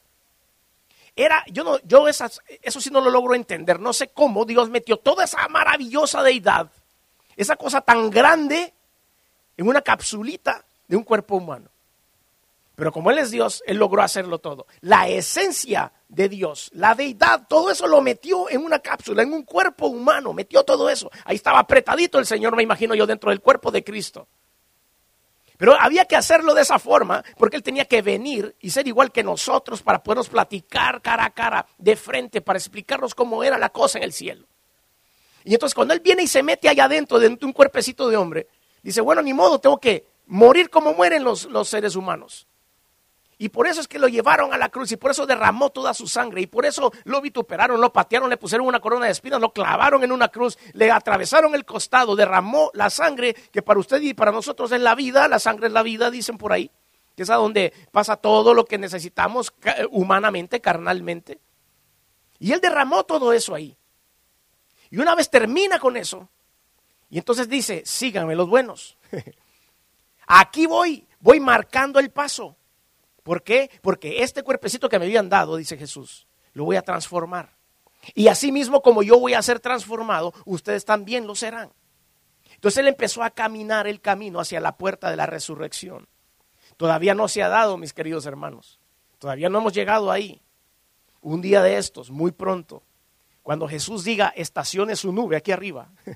Speaker 1: Eso sí no lo logro entender. No sé cómo Dios metió toda esa maravillosa deidad, esa cosa tan grande, en una capsulita de un cuerpo humano. Pero como Él es Dios, Él logró hacerlo todo. La esencia de Dios, la deidad, todo eso lo metió en una cápsula, en un cuerpo humano, metió todo eso. Ahí estaba apretadito el Señor, me imagino yo, dentro del cuerpo de Cristo. Pero había que hacerlo de esa forma, porque Él tenía que venir y ser igual que nosotros para podernos platicar cara a cara, de frente, para explicarnos cómo era la cosa en el cielo. Y entonces cuando Él viene y se mete allá adentro de un cuerpecito de hombre, dice, bueno, ni modo, tengo que morir como mueren los seres humanos. Y por eso es que lo llevaron a la cruz y por eso derramó toda su sangre y por eso lo vituperaron, lo patearon, le pusieron una corona de espinas, lo clavaron en una cruz, le atravesaron el costado, derramó la sangre que para usted y para nosotros es la vida, la sangre es la vida, dicen por ahí, que es a donde pasa todo lo que necesitamos humanamente, carnalmente. Y Él derramó todo eso ahí. Y una vez termina con eso, y entonces dice, síganme los buenos. Aquí voy marcando el paso. ¿Por qué? Porque este cuerpecito que me habían dado, dice Jesús, lo voy a transformar. Y así mismo como yo voy a ser transformado, ustedes también lo serán. Entonces Él empezó a caminar el camino hacia la puerta de la resurrección. Todavía no se ha dado, mis queridos hermanos. Todavía no hemos llegado ahí. Un día de estos, muy pronto, cuando Jesús diga, estacione su nube aquí arriba,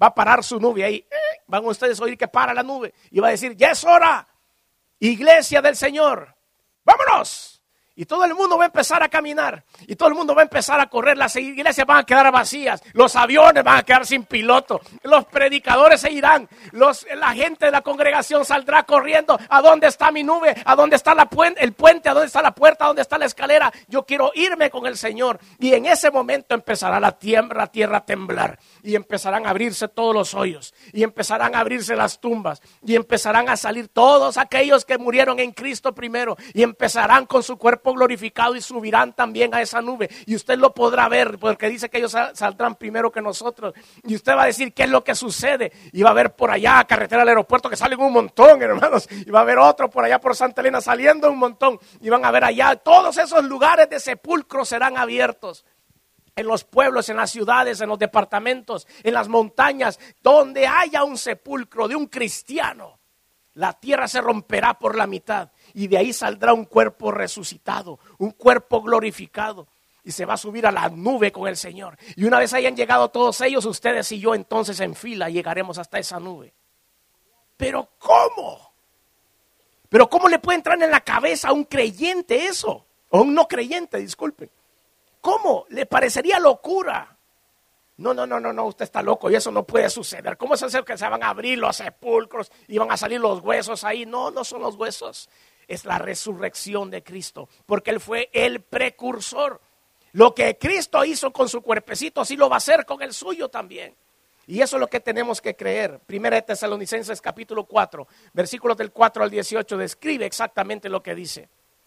Speaker 1: va a parar su nube ahí. Van ustedes a oír que para la nube y va a decir, ya es hora, iglesia del Señor, vámonos. Y todo el mundo va a empezar a caminar y todo el mundo va a empezar a correr. Las iglesias van a quedar vacías, los aviones van a quedar sin piloto, los predicadores se irán, la gente de la congregación saldrá corriendo. ¿A dónde está mi nube? ¿A dónde está el puente? ¿A dónde está la puerta? ¿A dónde está la escalera? Yo quiero irme con el Señor. Y en ese momento empezará la tierra a temblar y empezarán a abrirse todos los hoyos y empezarán a abrirse las tumbas y empezarán a salir todos aquellos que murieron en Cristo primero y empezarán con su cuerpo glorificado y subirán también a esa nube y usted lo podrá ver porque dice que ellos saldrán primero que nosotros y usted va a decir qué es lo que sucede y va a ver por allá carretera al aeropuerto que salen un montón, hermanos, y va a haber otro por allá por Santa Elena saliendo un montón y van a ver allá todos esos lugares de sepulcro serán abiertos. En los pueblos, en las ciudades, en los departamentos, en las montañas, donde haya un sepulcro de un cristiano, la tierra se romperá por la mitad y de ahí saldrá un cuerpo resucitado, un cuerpo glorificado y se va a subir a la nube con el Señor. Y una vez hayan llegado todos ellos, ustedes y yo entonces en fila llegaremos hasta esa nube. ¿Pero cómo? ¿Pero cómo le puede entrar en la cabeza a un creyente eso? O a un no creyente, disculpen. ¿Cómo? ¿Le parecería locura? No, usted está loco y eso no puede suceder. ¿Cómo es eso que se van a abrir los sepulcros y van a salir los huesos ahí? No son los huesos, es la resurrección de Cristo, porque Él fue el precursor. Lo que Cristo hizo con su cuerpecito, así lo va a hacer con el suyo también. Y eso es lo que tenemos que creer. Primera de Tesalonicenses capítulo 4, versículos del 4 al 18, describe exactamente lo que dice.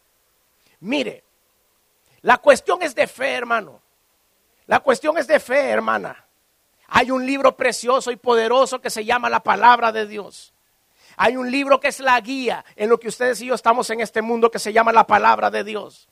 Speaker 1: Mire, la cuestión es de fe, hermano. La cuestión es de fe, hermana. Hay un libro precioso y poderoso que se llama la Palabra de Dios. Hay un libro que es la guía en lo que ustedes y yo estamos en este mundo que se llama la Palabra de Dios.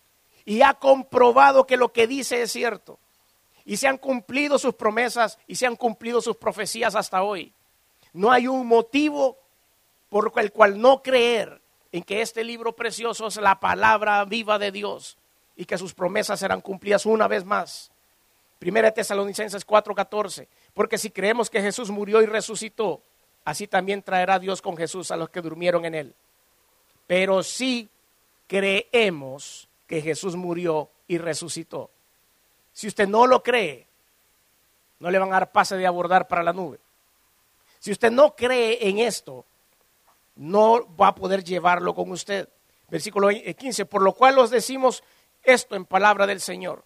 Speaker 1: Y ha comprobado que lo que dice es cierto. Y se han cumplido sus promesas y se han cumplido sus profecías hasta hoy. No hay un motivo por el cual no creer en que este libro precioso es la palabra viva de Dios y que sus promesas serán cumplidas una vez más. Primera de Tesalonicenses 4:14, porque si creemos que Jesús murió y resucitó, así también traerá Dios con Jesús a los que durmieron en él. Pero si creemos que Jesús murió y resucitó. Si usted no lo cree, no le van a dar pase de abordar para la nube. Si usted no cree en esto, no va a poder llevarlo con usted. Versículo 15, por lo cual os decimos esto en palabra del Señor,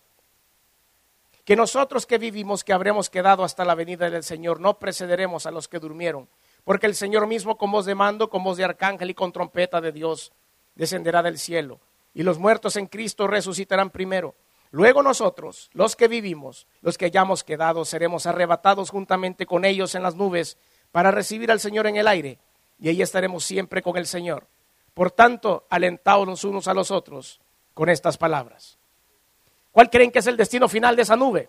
Speaker 1: que nosotros que vivimos, que habremos quedado hasta la venida del Señor, no precederemos a los que durmieron, porque el Señor mismo con voz de mando, con voz de arcángel y con trompeta de Dios, descenderá del cielo, y los muertos en Cristo resucitarán primero. Luego nosotros, los que vivimos, los que hayamos quedado, seremos arrebatados juntamente con ellos en las nubes para recibir al Señor en el aire, y ahí estaremos siempre con el Señor. Por tanto, alentaos unos a los otros con estas palabras. ¿Cuál creen que es el destino final de esa nube?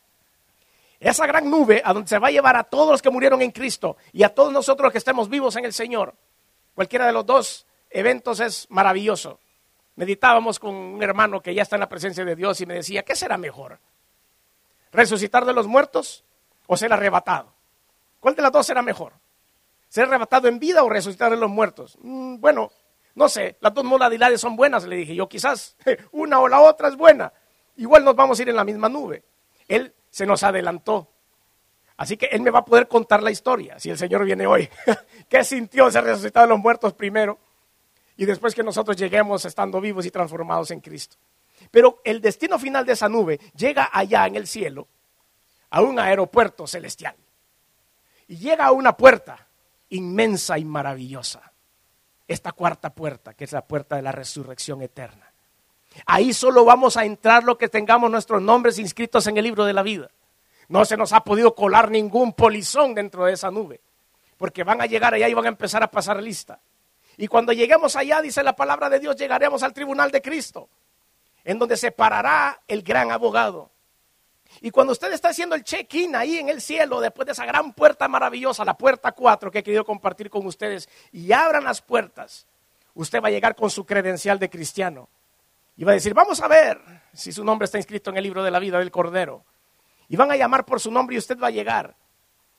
Speaker 1: Esa gran nube a donde se va a llevar a todos los que murieron en Cristo y a todos nosotros que estemos vivos en el Señor. Cualquiera de los dos eventos es maravilloso. Meditábamos con un hermano que ya está en la presencia de Dios y me decía, ¿qué será mejor? ¿Resucitar de los muertos o ser arrebatado? ¿Cuál de las dos será mejor? ¿Ser arrebatado en vida o resucitar de los muertos? Bueno, no sé, las dos modalidades son buenas, le dije yo, quizás una o la otra es buena. Igual nos vamos a ir en la misma nube. Él se nos adelantó. Así que él me va a poder contar la historia, si el Señor viene hoy. ¿Qué sintió ser resucitado de los muertos primero? Y después que nosotros lleguemos estando vivos y transformados en Cristo. Pero el destino final de esa nube llega allá en el cielo, a un aeropuerto celestial. Y llega a una puerta inmensa y maravillosa. Esta cuarta puerta, que es la puerta de la resurrección eterna. Ahí solo vamos a entrar los que tengamos nuestros nombres inscritos en el libro de la vida. No se nos ha podido colar ningún polizón dentro de esa nube, porque van a llegar allá y van a empezar a pasar lista. Y cuando lleguemos allá, dice la palabra de Dios, llegaremos al tribunal de Cristo, en donde se parará el gran abogado. Y cuando usted está haciendo el check-in ahí en el cielo, después de esa gran puerta maravillosa, la puerta 4 que he querido compartir con ustedes, y abran las puertas, usted va a llegar con su credencial de cristiano. Y va a decir, vamos a ver si su nombre está inscrito en el libro de la vida del Cordero. Y van a llamar por su nombre y usted va a llegar.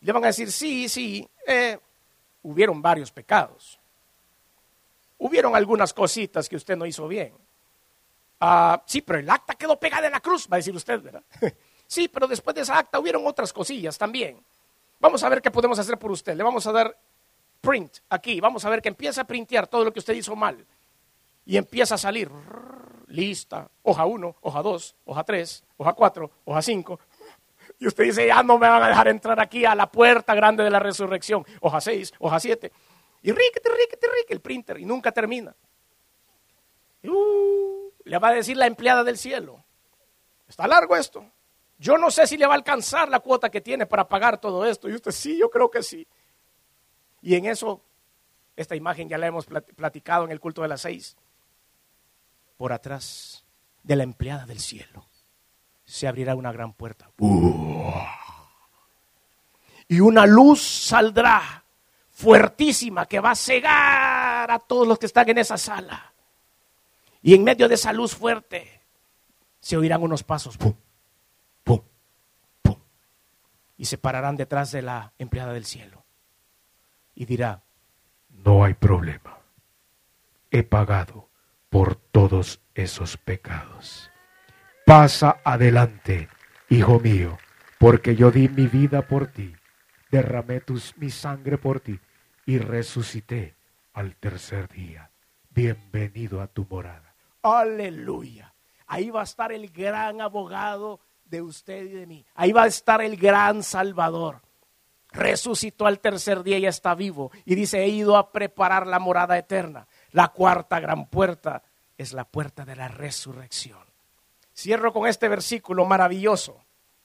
Speaker 1: Le van a decir, sí, hubieron varios pecados. Hubieron algunas cositas que usted no hizo bien. Sí, pero el acta quedó pegada en la cruz, va a decir usted, ¿verdad? Sí, pero después de esa acta hubieron otras cosillas también. Vamos a ver qué podemos hacer por usted. Le vamos a dar print aquí. Vamos a ver que empieza a printear todo lo que usted hizo mal. Y empieza a salir. Lista. Hoja 1, hoja 2, hoja 3, hoja 4, hoja 5. Y usted dice, ya no me van a dejar entrar aquí a la puerta grande de la resurrección. Hoja 6, hoja 7. Y rique el printer. Y nunca termina. Le va a decir la empleada del cielo. Está largo esto. Yo no sé si le va a alcanzar la cuota que tiene para pagar todo esto. Y usted, sí, yo creo que sí. Y en eso, esta imagen ya la hemos platicado en el culto de las 6. Por atrás de la empleada del cielo se abrirá una gran puerta. Y una luz saldrá fuertísima que va a cegar a todos los que están en esa sala. Y en medio de esa luz fuerte se oirán unos pasos. ¡Pum! ¡Pum! ¡Pum! Y se pararán detrás de la empleada del cielo. Y dirá,
Speaker 2: no hay problema. He pagado por todos esos pecados. Pasa adelante, hijo mío, porque yo di mi vida por ti, derramé mi sangre por ti y resucité al tercer día. Bienvenido a tu morada.
Speaker 1: ¡Aleluya! Ahí va a estar el gran abogado de usted y de mí. Ahí va a estar el gran Salvador. Resucitó al tercer día y está vivo. Y dice, he ido a preparar la morada eterna. La cuarta gran puerta es la puerta de la resurrección. Cierro con este versículo maravilloso.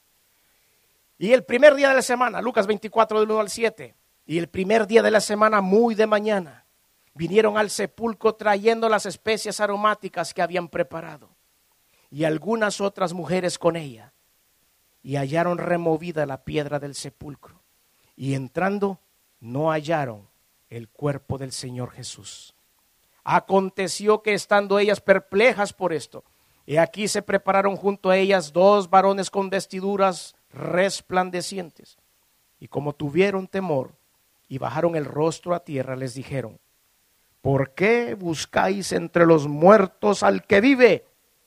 Speaker 1: Y el primer día de la semana, Lucas 24 del 1 al 7. Y el primer día de la semana, muy de mañana, vinieron al sepulcro trayendo las especias aromáticas que habían preparado. Y algunas otras mujeres con ella. Y hallaron removida la piedra del sepulcro. Y entrando, no hallaron el cuerpo del Señor Jesús. Aconteció que estando ellas perplejas por esto, y aquí se prepararon junto a ellas 2 varones con vestiduras resplandecientes. Y como tuvieron temor y bajaron el rostro a tierra, les dijeron, ¿por qué buscáis entre los muertos al que vive?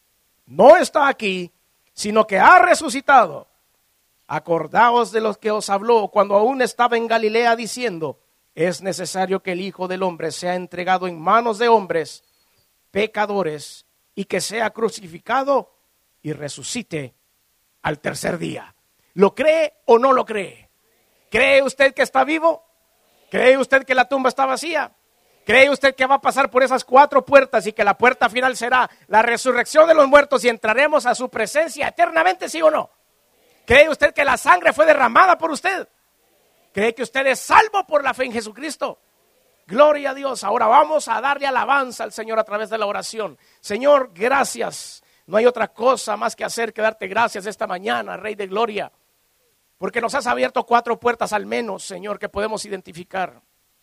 Speaker 1: No está aquí, sino que ha resucitado. Acordaos de los que os habló cuando aún estaba en Galilea diciendo, es necesario que el Hijo del Hombre sea entregado en manos de hombres pecadores y que sea crucificado y resucite al tercer día. ¿Lo cree o no lo cree? ¿Cree usted que está vivo? ¿Cree usted que la tumba está vacía? ¿Cree usted que va a pasar por esas 4 puertas y que la puerta final será la resurrección de los muertos y entraremos a su presencia eternamente, sí o no? ¿Cree usted que la sangre fue derramada por usted? ¿Cree que usted es salvo por la fe en Jesucristo? Gloria a Dios. Ahora vamos a darle alabanza al Señor a través de la oración. Señor, gracias. No hay otra cosa más que hacer que darte gracias esta mañana, Rey de Gloria. Porque nos has abierto 4 puertas al menos, Señor, que podemos identificar.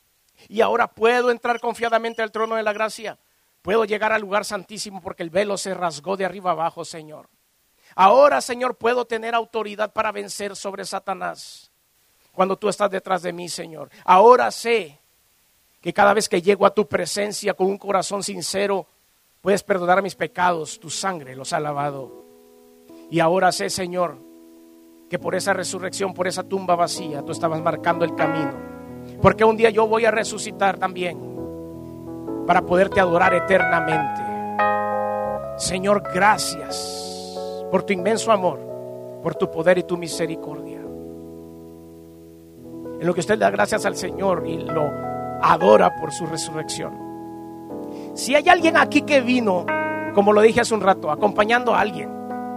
Speaker 1: Y ahora puedo entrar confiadamente al trono de la gracia. Puedo llegar al lugar santísimo porque el velo se rasgó de arriba abajo, Señor. Ahora, Señor, puedo tener autoridad para vencer sobre Satanás cuando tú estás detrás de mí, Señor. Ahora sé que cada vez que llego a tu presencia con un corazón sincero, puedes perdonar mis pecados, tu sangre los ha lavado. Y ahora sé, Señor, que por esa resurrección, por esa tumba vacía, tú estabas marcando el camino. Porque un día yo voy a resucitar también para poderte adorar eternamente. Señor, gracias por tu inmenso amor, por tu poder y tu misericordia. En lo que usted le da gracias al Señor y lo adora por su resurrección. Si hay alguien aquí que vino, como lo dije hace un rato, acompañando a alguien.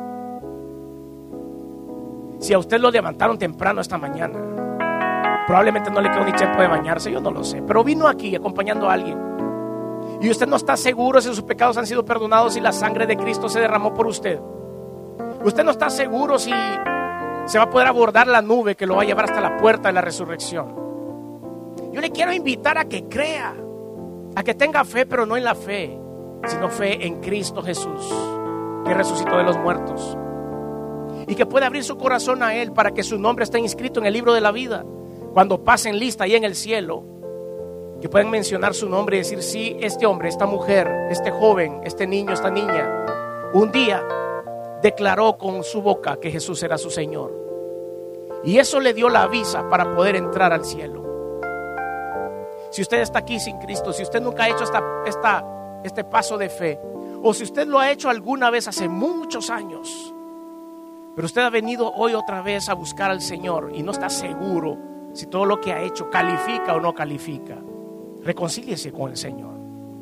Speaker 1: Si a usted lo levantaron temprano esta mañana, probablemente no le quedó ni tiempo de bañarse, yo no lo sé, pero vino aquí acompañando a alguien. Y usted no está seguro si sus pecados han sido perdonados y la sangre de Cristo se derramó por usted. Usted no está seguro si se va a poder abordar la nube que lo va a llevar hasta la puerta de la resurrección. Yo le quiero invitar a que crea, a que tenga fe, pero no en la fe, sino fe en Cristo Jesús, que resucitó de los muertos. Y que pueda abrir su corazón a Él para que su nombre esté inscrito en el libro de la vida. cuando pasen lista ahí en el cielo, que pueden mencionar su nombre y decir: sí, este hombre, esta mujer, este joven, este niño, esta niña, un día declaró con su boca que Jesús era su Señor. Y eso le dio la visa para poder entrar al cielo. Si usted está aquí sin Cristo, si usted nunca ha hecho este paso de fe, o si usted lo ha hecho alguna vez hace muchos años, pero usted ha venido hoy otra vez a buscar al Señor y no está seguro si todo lo que ha hecho califica o no califica, reconcíliese con el Señor.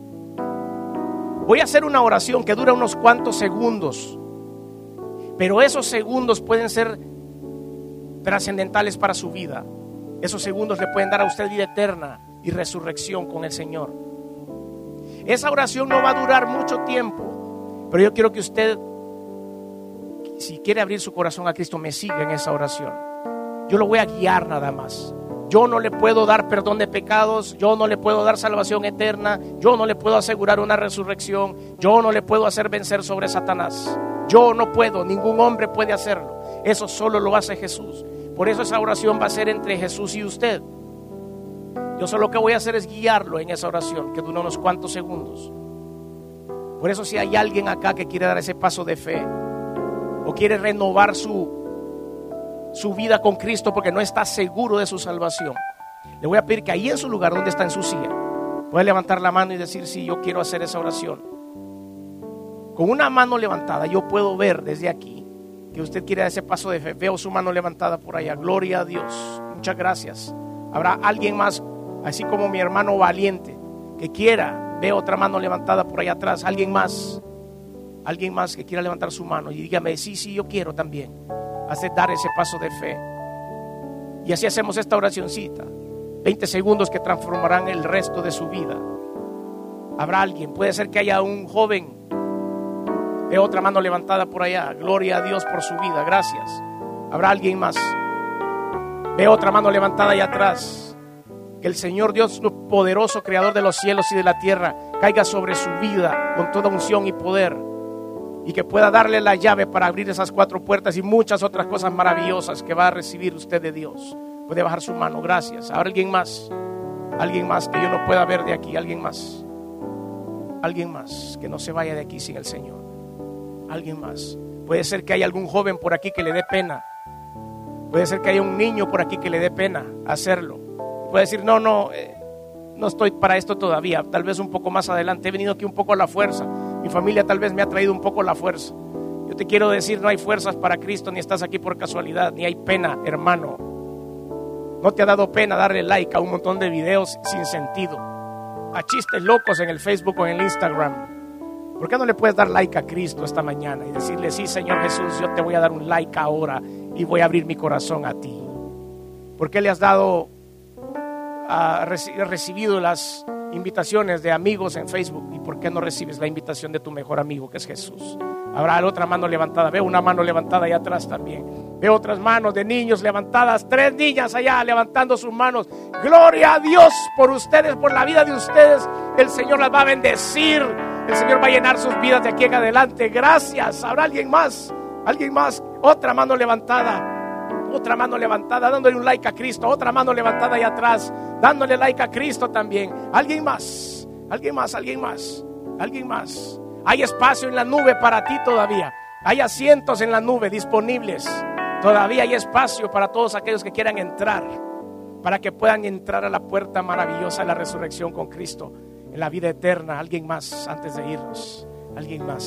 Speaker 1: Voy a hacer una oración que dura unos cuantos segundos, pero esos segundos pueden ser trascendentales para su vida. Esos segundos le pueden dar a usted vida eterna y resurrección con el Señor. Esa oración no va a durar mucho tiempo, pero yo quiero que usted, si quiere abrir su corazón a Cristo, me siga en esa oración. Yo lo voy a guiar nada más. Yo no le puedo dar perdón de pecados, yo no le puedo dar salvación eterna, yo no le puedo asegurar una resurrección, yo no le puedo hacer vencer sobre Satanás. Yo no puedo, ningún hombre puede hacerlo. Eso solo lo hace Jesús. Por eso esa oración va a ser entre Jesús y usted. Yo solo lo que voy a hacer es guiarlo en esa oración que dura unos cuantos segundos. Por eso, si hay alguien acá que quiere dar ese paso de fe o quiere renovar su vida con Cristo porque no está seguro de su salvación, le voy a pedir que ahí en su lugar, donde está en su silla, puede levantar la mano y decir: sí, yo quiero hacer esa oración. Con una mano levantada yo puedo ver desde aquí que usted quiere dar ese paso de fe. Veo su mano levantada por allá. Gloria a Dios, muchas gracias. Habrá alguien más, así como mi hermano valiente, que quiera. Veo otra mano levantada por allá atrás. Alguien más que quiera levantar su mano y dígame: sí, yo quiero también dar ese paso de fe. Y así hacemos esta oracioncita, 20 segundos que transformarán el resto de su vida. Habrá alguien, puede ser que haya un joven. Veo otra mano levantada por allá. Gloria a Dios por su vida, gracias. Habrá alguien más. Veo otra mano levantada allá atrás. Que el Señor Dios poderoso, creador de los cielos y de la tierra, caiga sobre su vida con toda unción y poder, y que pueda darle la llave para abrir esas 4 puertas y muchas otras cosas maravillosas que va a recibir usted de Dios. Puede bajar su mano, gracias. ¿Habrá alguien más que yo no pueda ver de aquí? Alguien más que no se vaya de aquí sin el Señor. Alguien más. Puede ser que haya algún joven por aquí que le dé pena. Puede ser que haya un niño por aquí que le dé pena hacerlo. Puede decir: no estoy para esto todavía, tal vez un poco más adelante. He venido aquí un poco a la fuerza, mi familia tal vez me ha traído un poco la fuerza. Yo te quiero decir: no hay fuerzas para Cristo, ni estás aquí por casualidad, ni hay pena, hermano. No te ha dado pena darle like a un montón de videos sin sentido, a chistes locos en el Facebook o en el Instagram. ¿Por qué no le puedes dar like a Cristo esta mañana y decirle: sí, Señor Jesús, yo te voy a dar un like ahora y voy a abrir mi corazón a ti? ¿Por qué le has recibido las invitaciones de amigos en Facebook? ¿Y por qué no recibes la invitación de tu mejor amigo, que es Jesús? Habrá otra mano levantada. Veo una mano levantada allá atrás también. Veo otras manos de niños levantadas. 3 niñas allá levantando sus manos. Gloria a Dios por ustedes, por la vida de ustedes. El Señor las va a bendecir. El Señor va a llenar sus vidas de aquí en adelante. Gracias. ¿Habrá alguien más? Otra mano levantada, dándole un like a Cristo. Otra mano levantada ahí atrás, dándole like a Cristo también. Alguien más. Hay espacio en la nube para ti todavía. Hay asientos en la nube disponibles. Todavía hay espacio para todos aquellos que quieran entrar, para que puedan entrar a la puerta maravillosa de la resurrección con Cristo, en la vida eterna. Alguien más antes de irnos. Alguien más.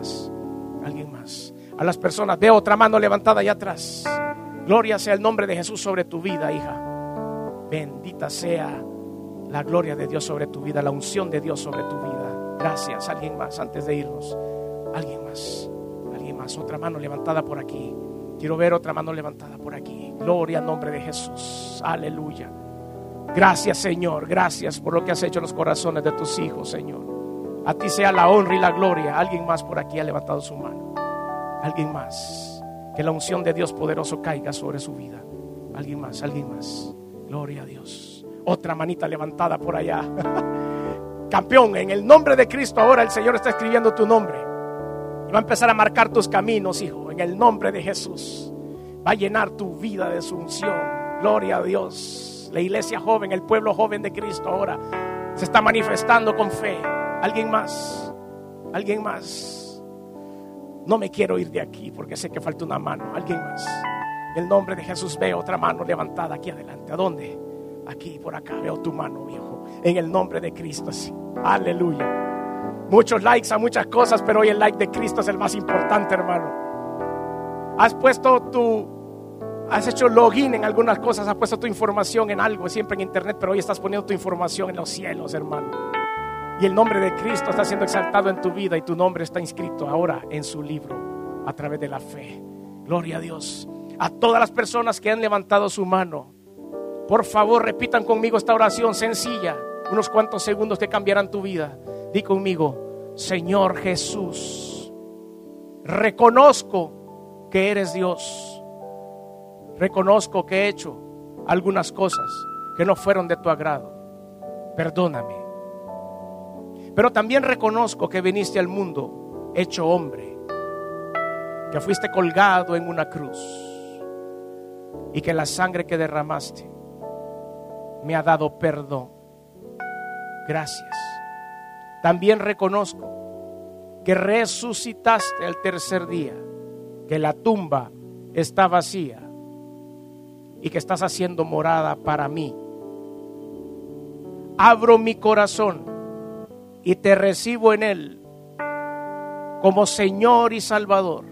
Speaker 1: A las personas, veo otra mano levantada allá atrás. Gloria sea el nombre de Jesús sobre tu vida, hija. Bendita sea la gloria de Dios sobre tu vida, la unción de Dios sobre tu vida. Gracias. Alguien más antes de irnos. Alguien más. Otra mano levantada por aquí. Quiero ver otra mano levantada por aquí. Gloria al nombre de Jesús. Aleluya. Gracias, Señor. Gracias por lo que has hecho en los corazones de tus hijos, Señor. A ti sea la honra y la gloria. Alguien más por aquí ha levantado su mano. Alguien más. Que la unción de Dios poderoso caiga sobre su vida. Alguien más. Gloria a Dios. Otra manita levantada por allá. Campeón, en el nombre de Cristo ahora el Señor está escribiendo tu nombre. Y va a empezar a marcar tus caminos, hijo. En el nombre de Jesús. Va a llenar tu vida de su unción. Gloria a Dios. La iglesia joven, el pueblo joven de Cristo ahora se está manifestando con fe. ¿Alguien más? ¿Alguien más? No me quiero ir de aquí porque sé que falta una mano. ¿Alguien más? En el nombre de Jesús veo otra mano levantada aquí adelante. ¿A dónde? Aquí, por acá veo tu mano, viejo. En el nombre de Cristo, sí. Aleluya. Muchos likes a muchas cosas, pero hoy el like de Cristo es el más importante, hermano. Has hecho login en algunas cosas, has puesto tu información en algo, siempre en internet, pero hoy estás poniendo tu información en los cielos, hermano. Y el nombre de Cristo está siendo exaltado en tu vida y tu nombre está inscrito ahora en su libro a través de la fe. Gloria a Dios. A todas las personas que han levantado su mano, por favor repitan conmigo esta oración sencilla, unos cuantos segundos que cambiarán tu vida. Di conmigo: Señor Jesús, reconozco que eres Dios. Reconozco que he hecho algunas cosas que no fueron de tu agrado. Perdóname. Pero también reconozco que viniste al mundo hecho hombre, que fuiste colgado en una cruz y que la sangre que derramaste me ha dado perdón. Gracias. También reconozco que resucitaste el tercer día, que la tumba está vacía y que estás haciendo morada para mí. Abro mi corazón y te recibo en él como Señor y Salvador,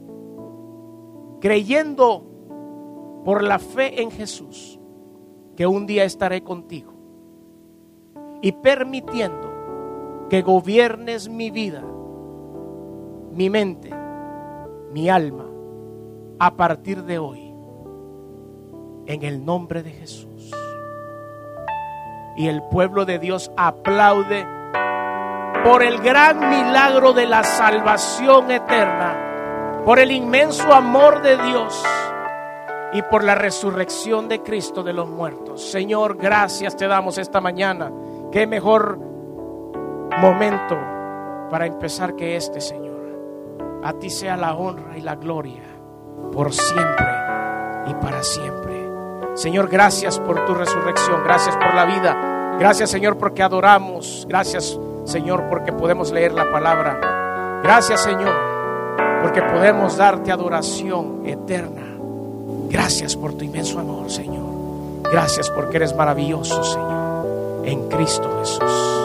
Speaker 1: creyendo por la fe en Jesús que un día estaré contigo y permitiendo que gobiernes mi vida, mi mente, mi alma a partir de hoy, en el nombre de Jesús. Y el pueblo de Dios aplaude por el gran milagro de la salvación eterna, por el inmenso amor de Dios y por la resurrección de Cristo de los muertos. Señor, gracias te damos esta mañana. Qué mejor momento para empezar que este, Señor. A ti sea la honra y la gloria por siempre y para siempre. Señor, gracias por tu resurrección, gracias por la vida, gracias, Señor, porque adoramos, gracias, Señor, porque podemos leer la palabra, gracias, Señor, porque podemos darte adoración eterna. Gracias por tu inmenso amor, Señor. Gracias porque eres maravilloso, Señor, en Cristo Jesús.